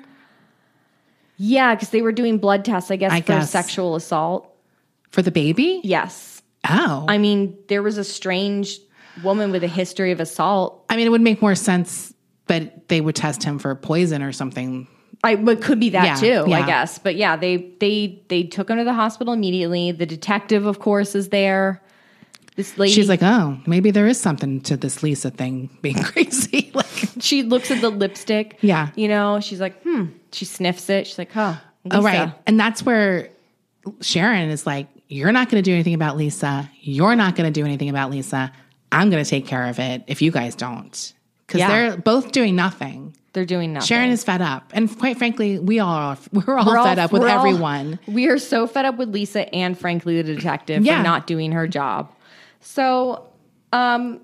Speaker 2: Yeah, because they were doing blood tests, I guess,
Speaker 3: I
Speaker 2: for
Speaker 3: guess.
Speaker 2: sexual assault.
Speaker 3: For the baby?
Speaker 2: Yes.
Speaker 3: Oh.
Speaker 2: I mean, there was a strange woman with a history of assault.
Speaker 3: I mean, it would make more sense, but they would test him for poison or something.
Speaker 2: I but could be that
Speaker 3: Yeah,
Speaker 2: too,
Speaker 3: yeah.
Speaker 2: I guess. But yeah, they they they took him to the hospital immediately. The detective, of course, is there. This lady,
Speaker 3: She's like, oh, maybe there is something to this Lisa thing being crazy. Like,
Speaker 2: she looks at the lipstick.
Speaker 3: Yeah.
Speaker 2: you know, she's like, hmm. She sniffs it. She's like, oh, Lisa.
Speaker 3: oh, right. And that's where Sharon is like, you're not going to do anything about Lisa. You're not going to do anything about Lisa. I'm going to take care of it if you guys don't. Because
Speaker 2: Yeah.
Speaker 3: they're both doing nothing.
Speaker 2: They're doing nothing.
Speaker 3: Sharon is fed up. And quite frankly, we all are, we're all
Speaker 2: We're all-
Speaker 3: fed up with
Speaker 2: we're all-
Speaker 3: everyone.
Speaker 2: We are so fed up with Lisa and frankly the detective
Speaker 3: Yeah.
Speaker 2: for not doing her job. So, um,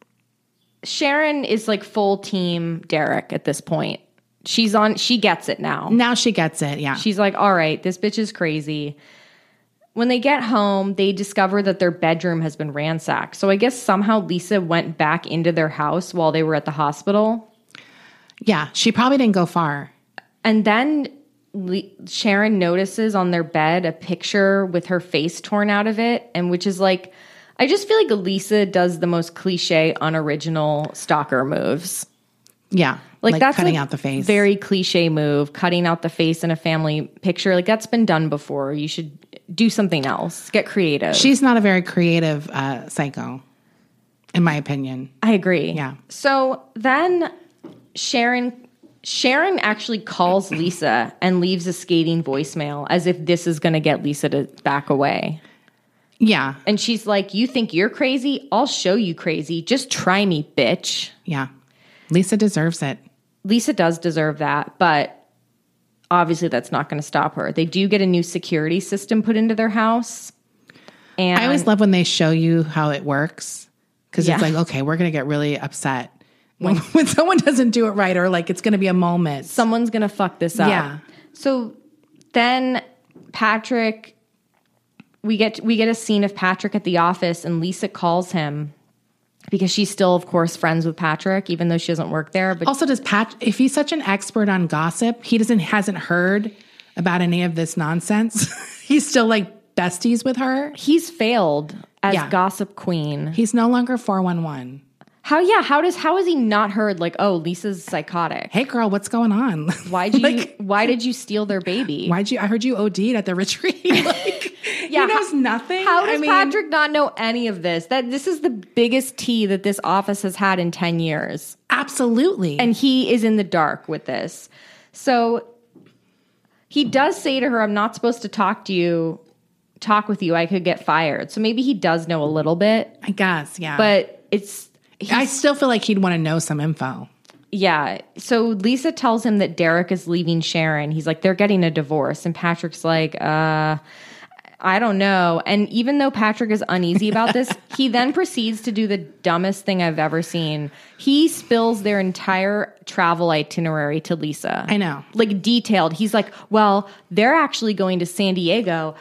Speaker 2: Sharon is like full team Derek at this point. She's on, she gets it now.
Speaker 3: Now she gets it, yeah.
Speaker 2: She's like, all right, this bitch is crazy. When they get home, they discover that their bedroom has been ransacked. So I guess somehow Lisa went back into their house while they were at the hospital.
Speaker 3: yeah, she probably didn't go far.
Speaker 2: And then Le- Sharon notices on their bed a picture with her face torn out of it, and which is like, I just feel like Lisa does the most cliche, unoriginal stalker moves.
Speaker 3: Yeah,
Speaker 2: Like, that's
Speaker 3: cutting
Speaker 2: like
Speaker 3: out the face.
Speaker 2: Very cliche move, cutting out the face in a family picture. Like that's been done before. You should do something else. Get creative.
Speaker 3: She's not a very creative uh, psycho, in my opinion.
Speaker 2: I agree.
Speaker 3: Yeah.
Speaker 2: So then Sharon Sharon actually calls Lisa and leaves a scathing voicemail as if this is going to get Lisa to back away.
Speaker 3: Yeah,
Speaker 2: And she's like, you think you're crazy? I'll show you crazy. Just try me, bitch.
Speaker 3: yeah. Lisa deserves it.
Speaker 2: Lisa does deserve that, but obviously that's not going to stop her. They do get a new security system put into their house. And
Speaker 3: I always love when they show you how it works because
Speaker 2: Yeah.
Speaker 3: it's like, okay, we're going to get really upset when, when someone doesn't do it right or like it's going to be a moment.
Speaker 2: someone's going to fuck this up.
Speaker 3: Yeah.
Speaker 2: So then Patrick, we get we get a scene of Patrick at the office, and Lisa calls him because she's still, of course, friends with Patrick, even though she doesn't work there. But
Speaker 3: Also, does Pat, if he's such an expert on gossip, he doesn't hasn't heard about any of this nonsense. He's still like besties with her.
Speaker 2: he's failed as
Speaker 3: Yeah.
Speaker 2: gossip queen.
Speaker 3: He's no longer four one one.
Speaker 2: How? Yeah. How does? How has he not heard? Like, oh, Lisa's psychotic.
Speaker 3: Hey, girl, what's going on?
Speaker 2: Why'd you?
Speaker 3: like,
Speaker 2: why did you steal their baby?
Speaker 3: why'd you? I heard you OD'd at the retreat. like,
Speaker 2: Yeah,
Speaker 3: he knows
Speaker 2: how-
Speaker 3: nothing.
Speaker 2: How does
Speaker 3: I mean,
Speaker 2: Patrick not know any of this? That this is the biggest tea that this office has had in ten years.
Speaker 3: Absolutely.
Speaker 2: And he is in the dark with this. So he does say to her, I'm not supposed to talk to you, talk with you. I could get fired. So maybe he does know a little bit,
Speaker 3: I guess, yeah.
Speaker 2: but it's,
Speaker 3: I still feel like he'd want to know some info.
Speaker 2: yeah. So Lisa tells him that Derek is leaving Sharon. He's like, they're getting a divorce. And Patrick's like, uh, I don't know. And even though Patrick is uneasy about this, he then proceeds to do the dumbest thing I've ever seen. He spills their entire travel itinerary to Lisa.
Speaker 3: I know.
Speaker 2: Like detailed. He's like, well, they're actually going to San Diego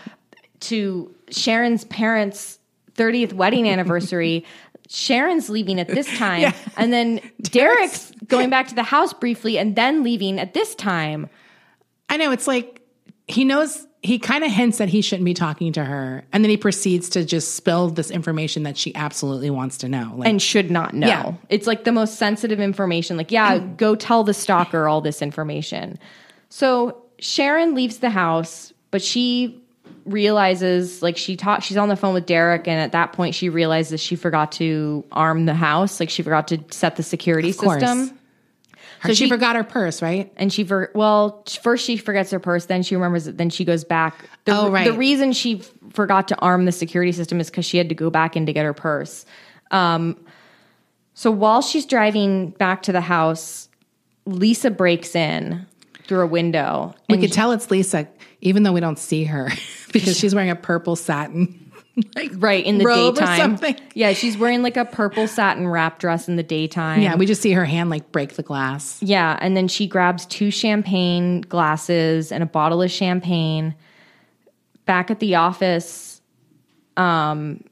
Speaker 2: to Sharon's parents' thirtieth wedding anniversary. Sharon's leaving at this time.
Speaker 3: Yeah.
Speaker 2: And then Derek's going back to the house briefly and then leaving at this time.
Speaker 3: I know. It's like he knows, he kind of hints that he shouldn't be talking to her. And then he proceeds to just spill this information that she absolutely wants to know. Like,
Speaker 2: And should not know.
Speaker 3: Yeah.
Speaker 2: It's like the most sensitive information. Like, yeah, go tell the stalker all this information. So Sharon leaves the house, but she realizes, like, she talks, she's on the phone with Derek, and at that point she realizes she forgot to arm the house. Like, she forgot to set the security
Speaker 3: Of course.
Speaker 2: system.
Speaker 3: her,
Speaker 2: so
Speaker 3: she,
Speaker 2: she-
Speaker 3: forgot her purse, right?
Speaker 2: And she, for, well, first she forgets her purse, then she remembers it, then she goes back. The,
Speaker 3: Oh, right.
Speaker 2: The reason she f- forgot to arm the security system is because she had to go back in to get her purse. Um, so while she's driving back to the house, Lisa breaks in through a window.
Speaker 3: We
Speaker 2: and
Speaker 3: could tell it's Lisa, even though we don't see her, because she's wearing a purple satin, like
Speaker 2: right in the
Speaker 3: robe or
Speaker 2: daytime.
Speaker 3: something.
Speaker 2: Yeah, she's wearing like a purple satin wrap dress in the daytime.
Speaker 3: Yeah, we just see her hand like break the glass.
Speaker 2: Yeah, and then she grabs two champagne glasses and a bottle of champagne. Back at the office, um,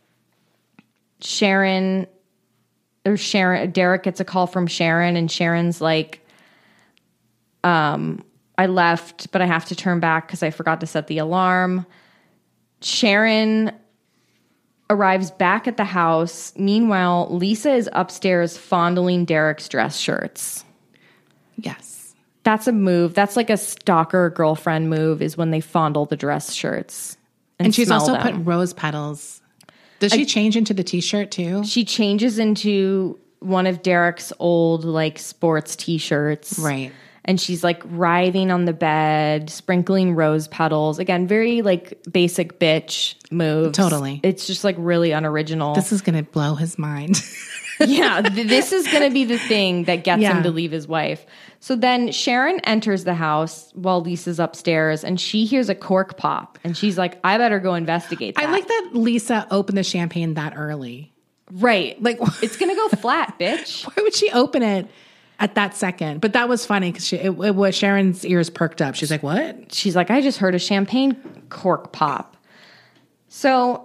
Speaker 2: Sharon or Sharon, Derek gets a call from Sharon, and Sharon's like, um, I left, but I have to turn back because I forgot to set the alarm. Sharon arrives back at the house. Meanwhile, Lisa is upstairs fondling Derek's dress shirts.
Speaker 3: Yes.
Speaker 2: That's a move. That's like a stalker girlfriend move, is when they fondle the dress shirts. And,
Speaker 3: And she's
Speaker 2: smell
Speaker 3: also
Speaker 2: them.
Speaker 3: put rose petals. Does she change into the t-shirt too?
Speaker 2: She changes into one of Derek's old like sports t-shirts.
Speaker 3: Right.
Speaker 2: And she's like writhing on the bed, sprinkling rose petals. Again, very like basic bitch moves.
Speaker 3: Totally.
Speaker 2: It's just like really unoriginal.
Speaker 3: This is going to blow his mind.
Speaker 2: Yeah, th- this is going to be the thing that gets
Speaker 3: Yeah.
Speaker 2: him to leave his wife. So then Sharon enters the house while Lisa's upstairs, and she hears a cork pop. And she's like, I better go investigate that.
Speaker 3: I like that Lisa opened the champagne that early.
Speaker 2: Right.
Speaker 3: Like,
Speaker 2: It's going to go flat, bitch.
Speaker 3: why would she open it at that second? But that was funny because it, it was Sharon's ears perked up. She's like, what?
Speaker 2: She's like, I just heard a champagne cork pop. So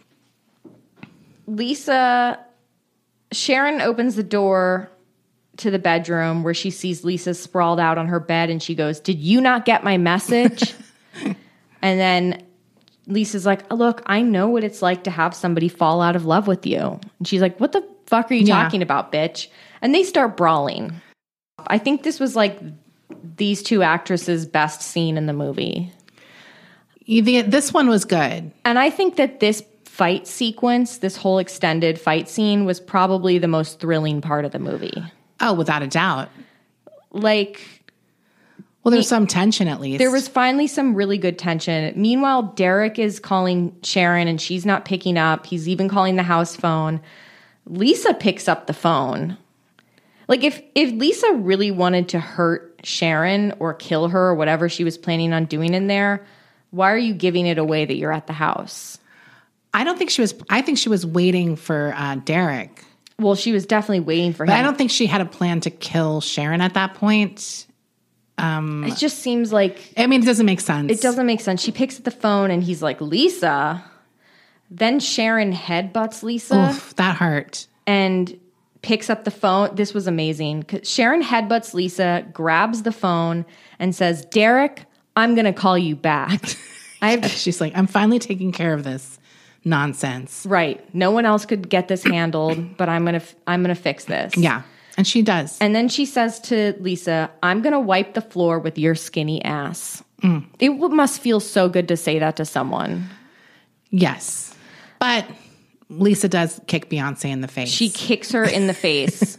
Speaker 2: Lisa, Sharon opens the door to the bedroom where she sees Lisa sprawled out on her bed, and she goes, did you not get my message? And then Lisa's like, look, I know what it's like to have somebody fall out of love with you. And she's like, what the fuck are you
Speaker 3: Yeah.
Speaker 2: talking about, bitch? And they start brawling. I think this was like these two actresses' best scene in the movie.
Speaker 3: You- the- This one was good.
Speaker 2: And I think that this fight sequence, this whole extended fight scene, was probably the most thrilling part of the movie.
Speaker 3: Oh, without a doubt.
Speaker 2: Like,
Speaker 3: Well, there's some tension at least.
Speaker 2: there was finally some really good tension. Meanwhile, Derek is calling Sharon and she's not picking up. He's even calling the house phone. Lisa picks up the phone. Like, if, if Lisa really wanted to hurt Sharon or kill her or whatever she was planning on doing in there, why are you giving it away that you're at the house?
Speaker 3: I don't think she was, I think she was waiting for uh, Derek.
Speaker 2: Well, she was definitely waiting for
Speaker 3: But
Speaker 2: him.
Speaker 3: I don't think she had a plan to kill Sharon at that point.
Speaker 2: It just seems like
Speaker 3: I mean, it doesn't make sense.
Speaker 2: it doesn't make sense. She picks up the phone and he's like, Lisa. Then Sharon headbutts Lisa
Speaker 3: Oof, that hurt.
Speaker 2: and picks up the phone. This was amazing. 'Cause Sharon headbutts Lisa, grabs the phone, and says, Derek, I'm going to call you back. I have
Speaker 3: She's like, I'm finally taking care of this nonsense.
Speaker 2: right. No one else could get this handled, but I'm going to I'm going to fix this.
Speaker 3: Yeah. And she does.
Speaker 2: And then she says to Lisa, I'm going to wipe the floor with your skinny ass.
Speaker 3: Mm.
Speaker 2: It w- must feel so good to say that to someone.
Speaker 3: Yes. But Lisa does kick Beyonce in the face.
Speaker 2: She kicks her in the face.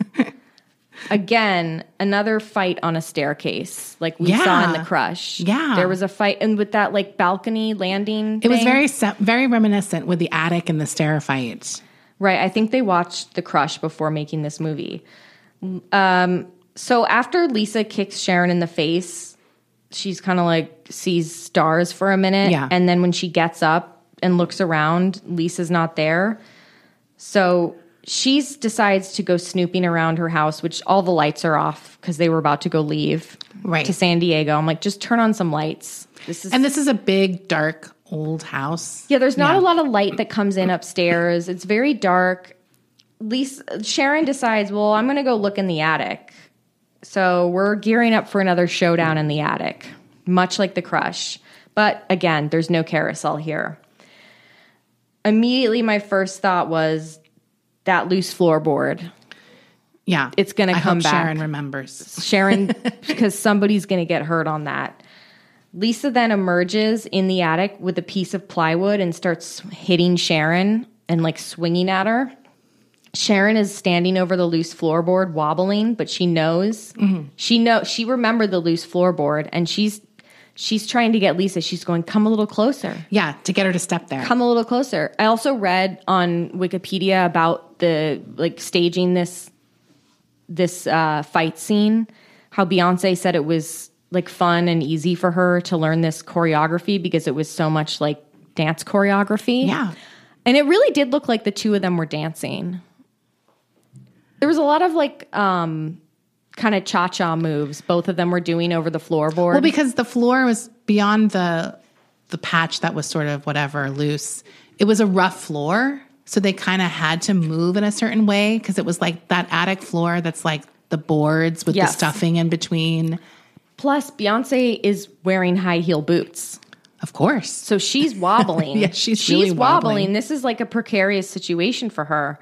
Speaker 2: Again, another fight on a staircase, like we saw in
Speaker 3: Yeah.
Speaker 2: The Crush.
Speaker 3: Yeah.
Speaker 2: There was a fight, and with that like balcony landing
Speaker 3: It was
Speaker 2: thing.
Speaker 3: very se- very reminiscent with the attic and the stair fight.
Speaker 2: Right. I think they watched The Crush before making this movie. Um, so after Lisa kicks Sharon in the face, she's kind of like sees stars for a minute.
Speaker 3: Yeah.
Speaker 2: And then when she gets up and looks around, Lisa's not there. So she decides to go snooping around her house, which all the lights are off because they were about to go leave
Speaker 3: Right.
Speaker 2: to San Diego. I'm like, just turn on some lights. This is
Speaker 3: And this is a big, dark, old house.
Speaker 2: Yeah, there's not
Speaker 3: Yeah.
Speaker 2: a lot of light that comes in upstairs. It's very dark. Lisa, Sharon decides, well, I'm going to go look in the attic. So we're gearing up for another showdown in the attic, much like The Crush. But again, there's no carousel here. Immediately, my first thought was that loose floorboard.
Speaker 3: Yeah.
Speaker 2: It's gonna
Speaker 3: I
Speaker 2: come
Speaker 3: hope
Speaker 2: back.
Speaker 3: Sharon remembers.
Speaker 2: Sharon, because somebody's going to get hurt on that. Lisa then emerges in the attic with a piece of plywood and starts hitting Sharon and like swinging at her. Sharon is standing over the loose floorboard, wobbling, but she knows.
Speaker 3: Mm-hmm.
Speaker 2: She know she remembered the loose floorboard, and she's she's trying to get Lisa. She's going, come a little closer.
Speaker 3: Yeah, to get her to step there.
Speaker 2: Come a little closer. I also read on Wikipedia about the like staging this this uh, fight scene. How Beyonce said it was like fun and easy for her to learn this choreography because it was so much like dance choreography.
Speaker 3: Yeah.
Speaker 2: And it really did look like the two of them were dancing. There was a lot of like um, kind of cha-cha moves both of them were doing over the floorboard.
Speaker 3: Well, because the floor was beyond the the patch that was sort of whatever loose. It was a rough floor, so they kind of had to move in a certain way because it was like that attic floor that's like the boards with
Speaker 2: Yes.
Speaker 3: the stuffing in between.
Speaker 2: Plus, Beyonce is wearing high heel boots.
Speaker 3: Of course.
Speaker 2: So she's wobbling.
Speaker 3: Yeah, she's
Speaker 2: she's
Speaker 3: really
Speaker 2: wobbling.
Speaker 3: wobbling.
Speaker 2: This is like a precarious situation for her.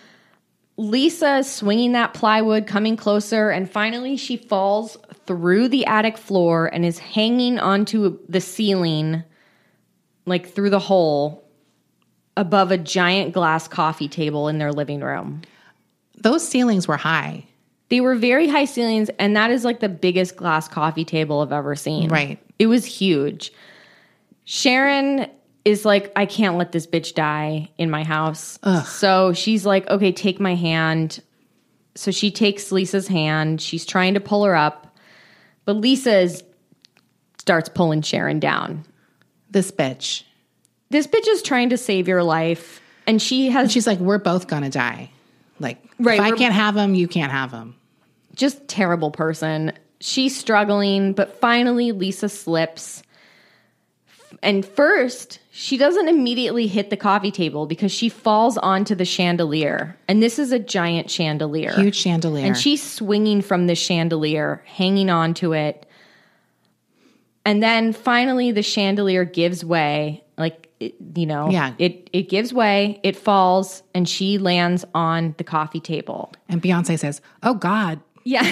Speaker 2: Lisa is swinging that plywood, coming closer, and finally she falls through the attic floor and is hanging onto the ceiling, like through the hole, above a giant glass coffee table in their living room.
Speaker 3: Those ceilings were high.
Speaker 2: They were very high ceilings, and that is like the biggest glass coffee table I've ever seen.
Speaker 3: Right.
Speaker 2: It was huge. Sharon is like, I can't let this bitch die in my house. Ugh. So she's like, okay, take my hand. So she takes Lisa's hand. She's trying to pull her up. But Lisa is, starts pulling Sharon down.
Speaker 3: This bitch.
Speaker 2: This bitch is trying to save your life. And she has...
Speaker 3: And she's like, we're both going to die. Like,
Speaker 2: right,
Speaker 3: if I can't have him, you can't have him.
Speaker 2: Just terrible person. She's struggling, but finally Lisa slips. And first, she doesn't immediately hit the coffee table because she falls onto the chandelier. And this is a giant chandelier.
Speaker 3: Huge chandelier.
Speaker 2: And she's swinging from the chandelier, hanging onto it. And then finally the chandelier gives way. Like, it, you know,
Speaker 3: yeah.
Speaker 2: it, it gives way, it falls, and she lands on the coffee table.
Speaker 3: And Beyonce says, oh, God.
Speaker 2: Yeah.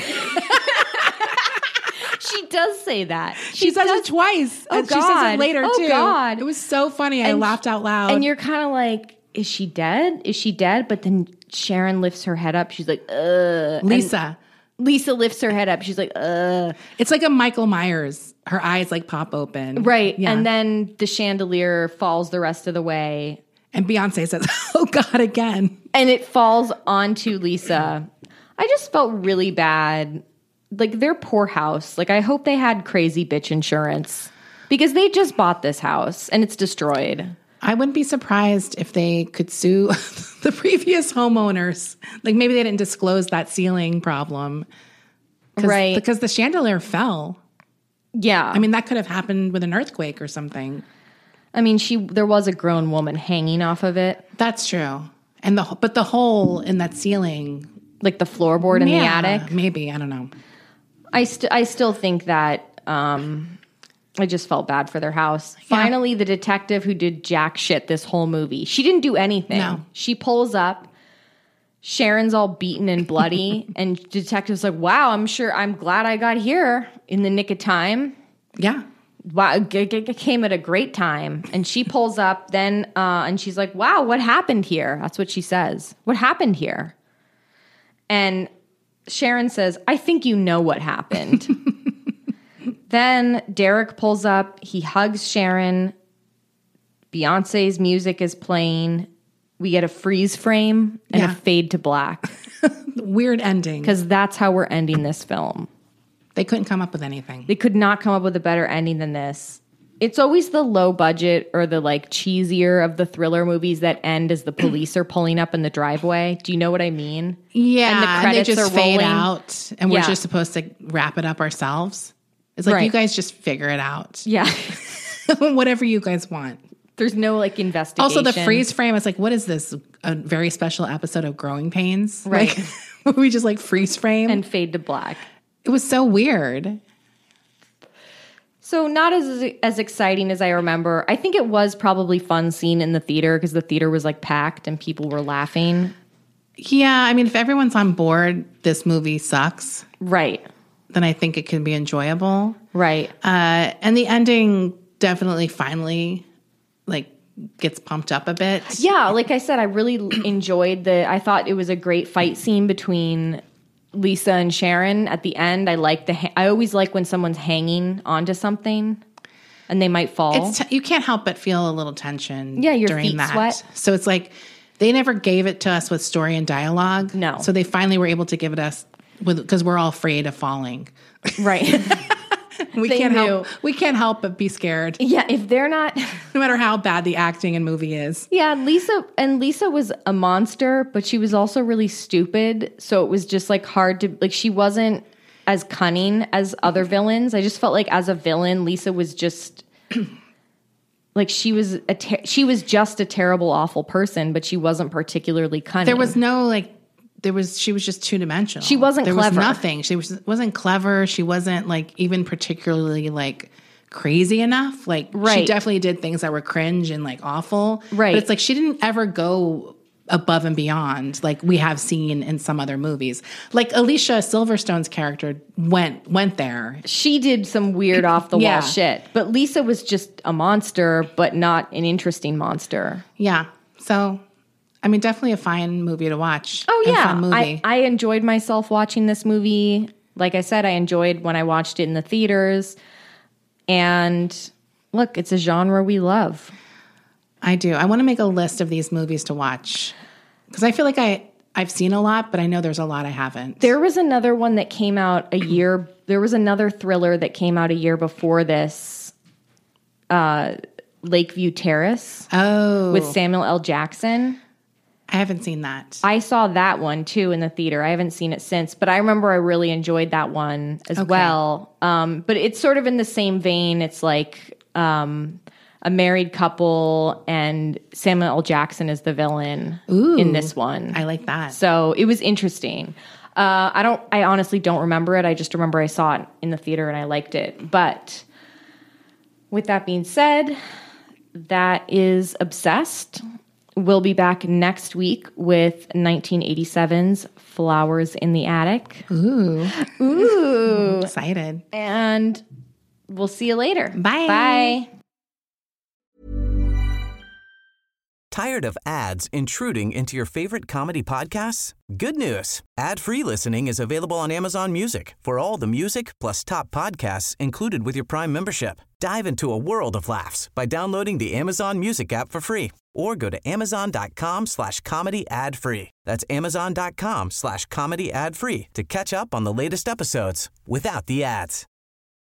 Speaker 2: She does say that.
Speaker 3: She, she says
Speaker 2: does,
Speaker 3: it twice.
Speaker 2: Oh,
Speaker 3: and
Speaker 2: God.
Speaker 3: She says it later,
Speaker 2: oh,
Speaker 3: too.
Speaker 2: God.
Speaker 3: It was so funny. I
Speaker 2: and
Speaker 3: laughed out loud.
Speaker 2: And you're kind of like, is she dead? Is she dead? But then Sharon lifts her head up. She's like, ugh.
Speaker 3: Lisa.
Speaker 2: And Lisa lifts her head up. She's like, ugh.
Speaker 3: It's like a Michael Myers. Her eyes like pop open.
Speaker 2: Right.
Speaker 3: Yeah.
Speaker 2: And then the chandelier falls the rest of the way.
Speaker 3: And Beyonce says, oh, God, again.
Speaker 2: And it falls onto Lisa. I just felt really bad. Like, their poor house. Like, I hope they had crazy bitch insurance because they just bought this house and it's destroyed.
Speaker 3: I wouldn't be surprised if they could sue the previous homeowners. Like, maybe they didn't disclose that ceiling problem.
Speaker 2: Right.
Speaker 3: Because the chandelier fell.
Speaker 2: Yeah.
Speaker 3: I mean, that could have happened with an earthquake or something.
Speaker 2: I mean, she there was a grown woman hanging off of it.
Speaker 3: That's true. And the But the hole in that ceiling.
Speaker 2: Like the floorboard in
Speaker 3: yeah,
Speaker 2: the attic.
Speaker 3: Maybe. I don't know.
Speaker 2: I, st- I still think that um, I just felt bad for their house.
Speaker 3: Yeah.
Speaker 2: Finally, the detective who did jack shit this whole movie, she didn't do anything.
Speaker 3: No.
Speaker 2: She pulls up. Sharon's all beaten and bloody. And detective's like, wow, I'm sure, I'm glad I got here in the nick of time.
Speaker 3: Yeah.
Speaker 2: Wow, it came at a great time. And she pulls up then uh, and she's like, wow, what happened here? That's what she says. What happened here? And Sharon says, I think you know what happened. Then Derek pulls up. He hugs Sharon. Beyonce's music is playing. We get a freeze frame and
Speaker 3: Yeah.
Speaker 2: a fade to black.
Speaker 3: Weird ending.
Speaker 2: Because that's how we're ending this film.
Speaker 3: They couldn't come up with anything.
Speaker 2: They could not come up with a better ending than this. It's always the low budget or the like cheesier of the thriller movies that end as the police are pulling up in the driveway. Do you know what I mean?
Speaker 3: Yeah,
Speaker 2: And the
Speaker 3: and
Speaker 2: credits
Speaker 3: they just
Speaker 2: are
Speaker 3: fade
Speaker 2: rolling.
Speaker 3: out, and we're
Speaker 2: Yeah.
Speaker 3: just supposed to wrap it up ourselves. It's like,
Speaker 2: Right.
Speaker 3: you guys just figure it out.
Speaker 2: Yeah.
Speaker 3: Whatever you guys want.
Speaker 2: There's no like investigation.
Speaker 3: Also, the freeze frame, it's like, what is this? A very special episode of Growing Pains?
Speaker 2: Right.
Speaker 3: Like, we just like freeze frame.
Speaker 2: and fade to black.
Speaker 3: It was so weird.
Speaker 2: So not as as exciting as I remember. I think it was probably fun seeing in the theater because the theater was like packed and people were laughing.
Speaker 3: Yeah, I mean, if everyone's on board, this movie sucks,
Speaker 2: Right.
Speaker 3: then I think it can be enjoyable.
Speaker 2: Right.
Speaker 3: Uh, and the ending definitely finally like gets pumped up a bit.
Speaker 2: Yeah, like I said, I really enjoyed the I thought it was a great fight scene between Lisa and Sharon at the end. I like the ha- I always like when someone's hanging onto something and they might fall.
Speaker 3: It's t- you can't help but feel a little tension
Speaker 2: Yeah, your
Speaker 3: during
Speaker 2: feet
Speaker 3: that.
Speaker 2: sweat.
Speaker 3: So it's like they never gave it to us with story and dialogue.
Speaker 2: No.
Speaker 3: So they finally were able to give it us with because we're all afraid of falling.
Speaker 2: Right.
Speaker 3: We
Speaker 2: They
Speaker 3: can't
Speaker 2: knew.
Speaker 3: help we can't help but be scared,
Speaker 2: Yeah, if they're not
Speaker 3: no matter how bad the acting and movie is.
Speaker 2: Yeah, Lisa and Lisa was a monster, but she was also really stupid. So it was just like hard to like she wasn't as cunning as other villains. I just felt like as a villain, Lisa was just like she was a ter- she was just a terrible, awful person, but she wasn't particularly cunning.
Speaker 3: There was no like there was she was just two dimensional.
Speaker 2: She wasn't
Speaker 3: there
Speaker 2: clever.
Speaker 3: was nothing. She was wasn't clever. She wasn't like even particularly like crazy enough. Like she
Speaker 2: Right.
Speaker 3: definitely did things that were cringe and like awful.
Speaker 2: Right.
Speaker 3: But it's like she didn't ever go above and beyond like we have seen in some other movies. Like Alicia Silverstone's character went went there.
Speaker 2: She did some weird off the wall
Speaker 3: Yeah.
Speaker 2: shit, but Lisa was just a monster, but not an interesting monster.
Speaker 3: Yeah. So I mean, definitely a fine movie to watch.
Speaker 2: Oh,
Speaker 3: and
Speaker 2: yeah.
Speaker 3: fun movie.
Speaker 2: I, I enjoyed myself watching this movie. Like I said, I enjoyed when I watched it in the theaters. And look, it's a genre we love.
Speaker 3: I do. I want to make a list of these movies to watch because I feel like I, I've seen a lot, but I know there's a lot I haven't.
Speaker 2: There was another one that came out a year. There was another thriller that came out a year before this, uh, Lakeview Terrace.
Speaker 3: Oh.
Speaker 2: With Samuel L. Jackson.
Speaker 3: I haven't seen that.
Speaker 2: I saw that one too in the theater. I haven't seen it since, but I remember I really enjoyed that one as
Speaker 3: Okay.
Speaker 2: well. Um, but it's sort of in the same vein. It's like um, a married couple, and Samuel L. Jackson is the villain
Speaker 3: Ooh,
Speaker 2: in this one.
Speaker 3: I like that.
Speaker 2: So it was interesting. Uh, I don't. I honestly don't remember it. I just remember I saw it in the theater and I liked it. But with that being said, that is Obsessed. We'll be back next week with nineteen eighty-seven's Flowers in the Attic.
Speaker 3: Ooh.
Speaker 2: Ooh.
Speaker 3: I'm excited.
Speaker 2: And we'll see you later.
Speaker 3: Bye.
Speaker 2: Bye.
Speaker 1: Tired of ads intruding into your favorite comedy podcasts? Good news. Ad-free listening is available on Amazon Music for all the music plus top podcasts included with your Prime membership. Dive into a world of laughs by downloading the Amazon Music app for free or go to amazon.com slash comedy ad free. That's amazon.com slash comedy ad free to catch up on the latest episodes without the ads.